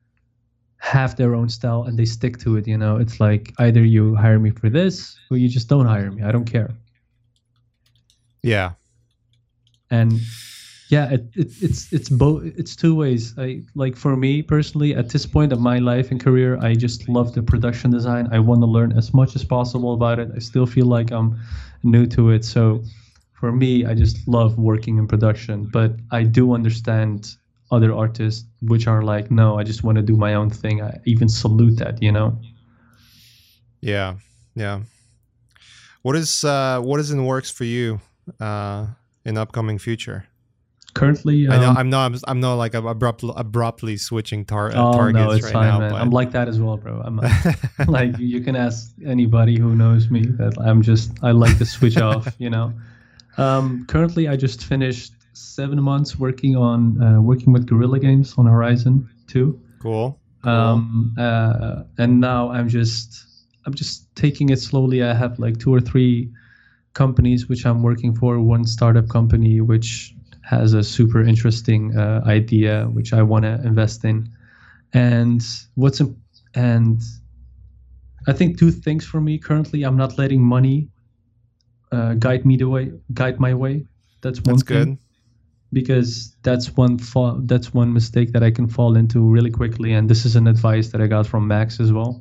have their own style and they stick to it, you know. It's like, either you hire me for this or you just don't hire me. I don't care. Yeah. And yeah, it's both. It's two ways. Like, for me personally, at this point of my life and career, I just love the production design. I want to learn as much as possible about it. I still feel like I'm new to it. So for me, I just love working in production. But I do understand other artists which are like, no, I just want to do my own thing. I even salute that, you know? Yeah. Yeah. What is in the works for you in upcoming future? Currently, I'm not like abruptly switching targets no, it's right fine, now. Man. But... I'm like that as well, bro. I'm like, you can ask anybody who knows me that I like to switch off, you know. Currently, I just finished 7 months working with Guerrilla Games on Horizon 2. Cool. And now I'm just taking it slowly. I have like 2 or 3 companies which I'm working for. One startup company which has a super interesting idea which I want to invest in. And I think 2 things for me currently. I'm not letting money guide my way. That's one thing. Good. Because that's one mistake that I can fall into really quickly, and this is an advice that I got from Max as well.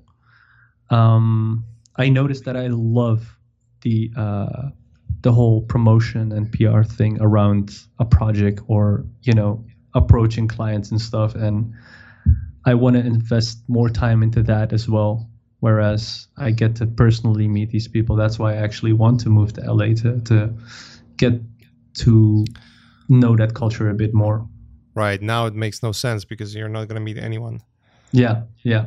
I noticed that I love the whole promotion and PR thing around a project, or, you know, approaching clients and stuff, and I want to invest more time into that as well. Whereas I get to personally meet these people. That's why I actually want to move to LA to get to know that culture a bit more. Right. Now it makes no sense because you're not going to meet anyone. Yeah.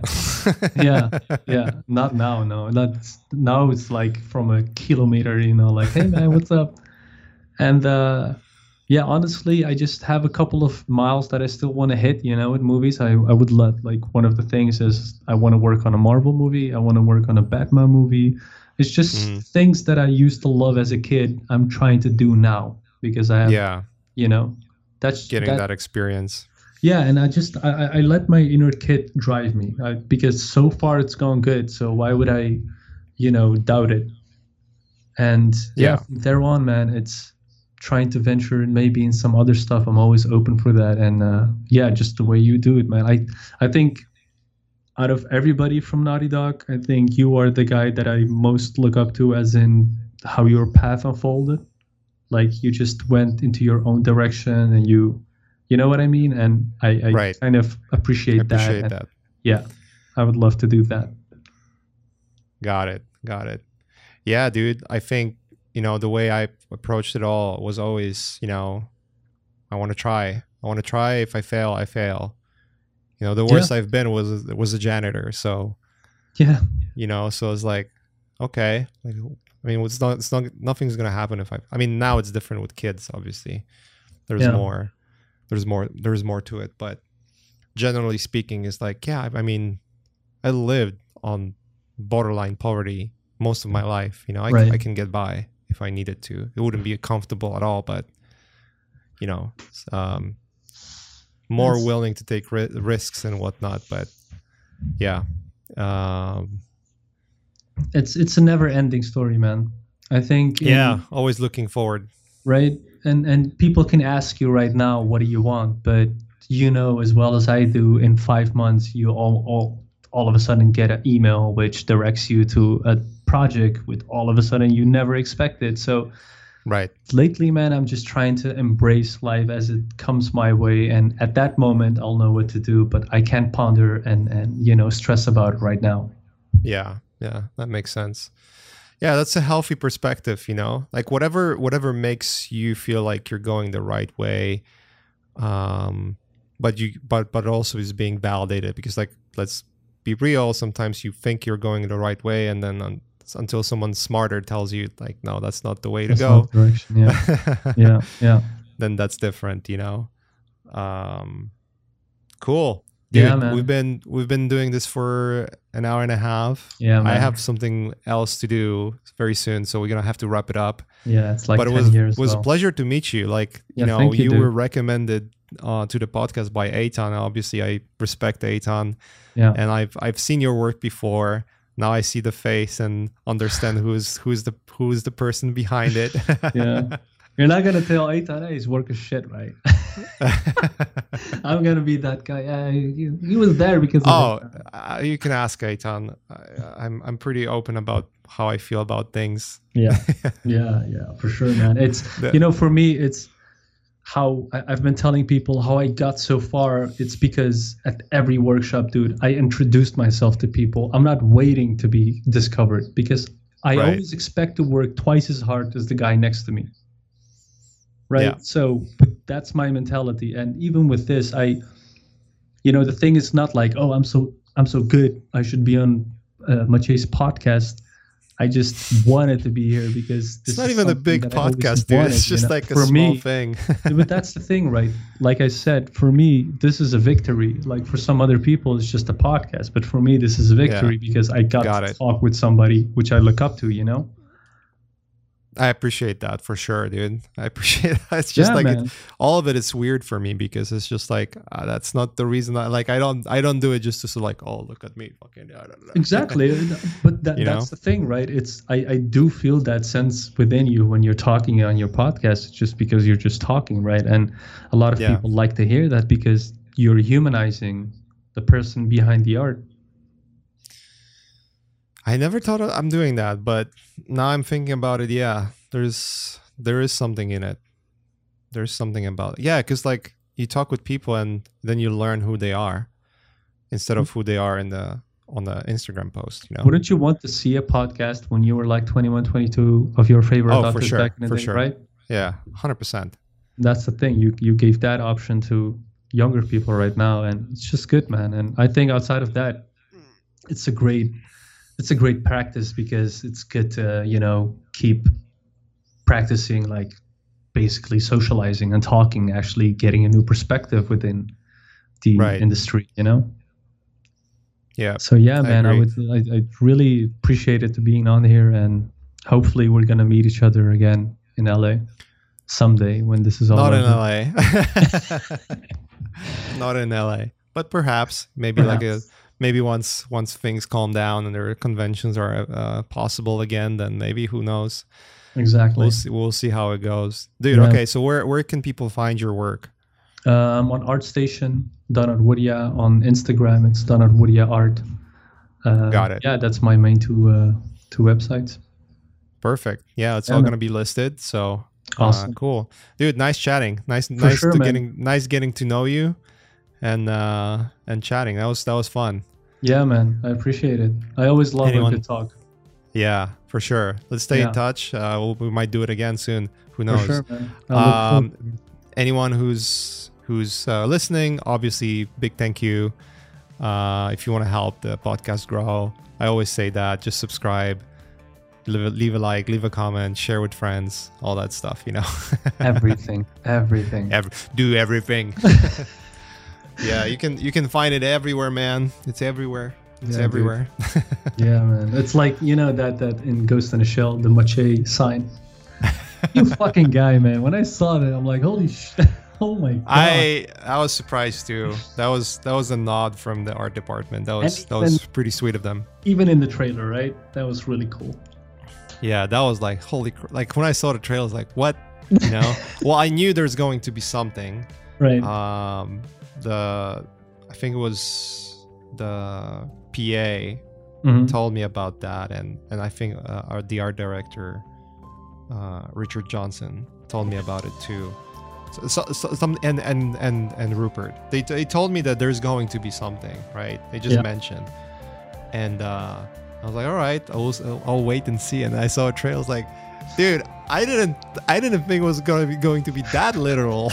Not now, no. Now it's like from a kilometer, you know, like, hey man, what's up? And honestly, I just have a couple of miles that I still want to hit, you know, in movies. I would love, like, one of the things is I want to work on a Marvel movie. I want to work on a Batman movie. It's just things that I used to love as a kid. I'm trying to do now because I have, you know, that's getting that experience. Yeah, and I let my inner kid drive me because so far it's gone good. So why would I, you know, doubt it? And from there on, man, trying to venture maybe in some other stuff, I'm always open for that. And yeah, just the way you do it, man. I think out of everybody from Naughty Dog, I think you are the guy that I most look up to, as in how your path unfolded. Like you just went into your own direction, and you know what I mean? And I kind of appreciate that. Yeah, I would love to do that. Got it. Yeah, dude. I think, the way I approached it all was always, I want to try. If I fail, I fail. The worst I've been was a janitor. So, yeah, so it's like, okay, like, I mean, nothing's gonna happen if I mean, now it's different with kids. Obviously, there's more to it. But generally speaking, it's like, yeah, I mean, I lived on borderline poverty most of my life. I can get by if I needed to. It wouldn't be comfortable at all, but more willing to take risks and whatnot. But yeah, it's a never-ending story, man. I think always looking forward, right? And people can ask you right now, what do you want? But as well as I do, in 5 months you all of a sudden get an email which directs you to a project with all of a sudden you never expected. So right, lately, man, I'm just trying to embrace life as it comes my way, and at that moment I'll know what to do, but I can't ponder and stress about it right now. Yeah, that makes sense. Yeah, that's a healthy perspective, like whatever makes you feel like you're going the right way, but also is being validated, because, like, let's be real, sometimes you think you're going the right way, and then until someone smarter tells you, like, no, that's not the way to go. Direction. Yeah. yeah. Then that's different, Cool. Dude, yeah, man. We've been doing this for an hour and a half. Yeah, man. I have something else to do very soon, so we're gonna have to wrap it up. Yeah, it's like. But 10 years. It was a pleasure to meet you. Like, you were recommended to the podcast by Eitan. Obviously, I respect Eitan. Yeah. And I've seen your work before. Now I see the face and understand who's the person behind it. Yeah. You're not gonna tell Eitan, hey, his work is shit, right? I'm gonna be that guy. He was there because. You can ask Eitan. I'm pretty open about how I feel about things. Yeah, for sure, man. It's for me, it's how I've been telling people how I got so far. It's because at every workshop, dude, I introduced myself to people. I'm not waiting to be discovered, because I always expect to work twice as hard as the guy next to me. Right. Yeah. So that's my mentality. And even with this, the thing is not like, oh, I'm so good, I should be on Mathieu's podcast. I just wanted to be here because it's not even a big podcast, dude. It's just like a small thing. But that's the thing, right? Like I said, for me, this is a victory. Like for some other people, it's just a podcast. But for me, this is a victory because I got to talk with somebody which I look up to, I appreciate that for sure, dude. I appreciate it. It's just all of it is weird for me, because it's just like that's not the reason. I don't do it just to like, oh, look at me, fucking. Exactly, but that's the thing, right? It's I do feel that sense within you when you're talking on your podcast. It's just because you're just talking, right? And a lot of people like to hear that because you're humanizing the person behind the art. I never thought I'm doing that, but now I'm thinking about it. Yeah, there is something in it. There's something about it. Yeah, because like you talk with people and then you learn who they are instead of who they are on the Instagram post. Wouldn't you want to see a podcast when you were like 21, 22 of your favorite authors back in the day, right? Yeah, 100%. That's the thing. You gave that option to younger people right now, and it's just good, man. And I think outside of that, it's a great practice, because it's good to keep practicing, like basically socializing and talking, actually getting a new perspective within the industry. Yeah. So yeah, man, I really appreciate it being on here, and hopefully we're gonna meet each other again in LA someday when this is all not over. In LA. Not in LA, but perhaps maybe once things calm down and their conventions are possible again, then maybe, who knows. Exactly. We'll see how it goes, dude. Yeah. Okay, so where can people find your work? On ArtStation, Donald Woodia. On Instagram, it's Donald Woodia Art. Got it. Yeah, that's my main two websites. Perfect. Yeah, it's all gonna be listed. So awesome. Cool, dude. Nice chatting. Nice getting to know you, and chatting. That was fun. Yeah, man. I appreciate it. I always love a good talk. Yeah, for sure. Let's stay in touch. We might do it again soon. Who knows? For sure, man. Anyone who's listening, obviously, big thank you. If you want to help the podcast grow, I always say that. Just subscribe, leave a like, leave a comment, share with friends, all that stuff. Everything. Do everything. Yeah, you can find it everywhere, man. It's everywhere. It's everywhere. Yeah, man. It's like, that in Ghost in the Shell, the Moche sign. You fucking guy, man. When I saw that, I'm like, holy shit. Oh my god. I was surprised too. That was a nod from the art department. That was pretty sweet of them. Even in the trailer, right? That was really cool. Yeah, that was like holy like when I saw the trailer, I was like, what? Well, I knew there's going to be something. Right. I think it was the PA told me about that, and I think the art director Richard Johnson told me about it too. So some and Rupert, they told me that there's going to be something, right? They just mentioned, and I was like, all right, I'll wait and see. And I saw a trailer. I was like, dude, I didn't think it was going to be that literal,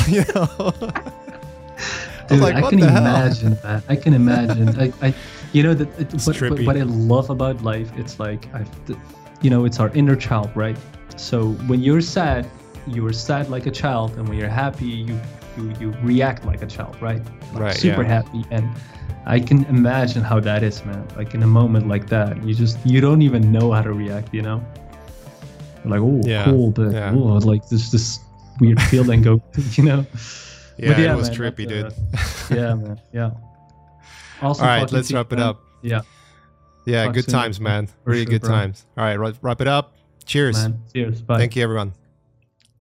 Dude, I can imagine that. I can imagine. What I love about life, it's like it's our inner child, right? So when you're sad, you are sad like a child, and when you're happy, you react like a child, right? Like super happy. And I can imagine how that is, man. Like in a moment like that, you don't even know how to react, Like, cool, but like this weird feeling go, Yeah, it was trippy, dude. Yeah, man. Yeah. Awesome. All right, let's wrap it up. Yeah. Yeah, good times, man. Really good times. All right, wrap it up. Cheers. Man. Cheers. Bye. Thank you, everyone.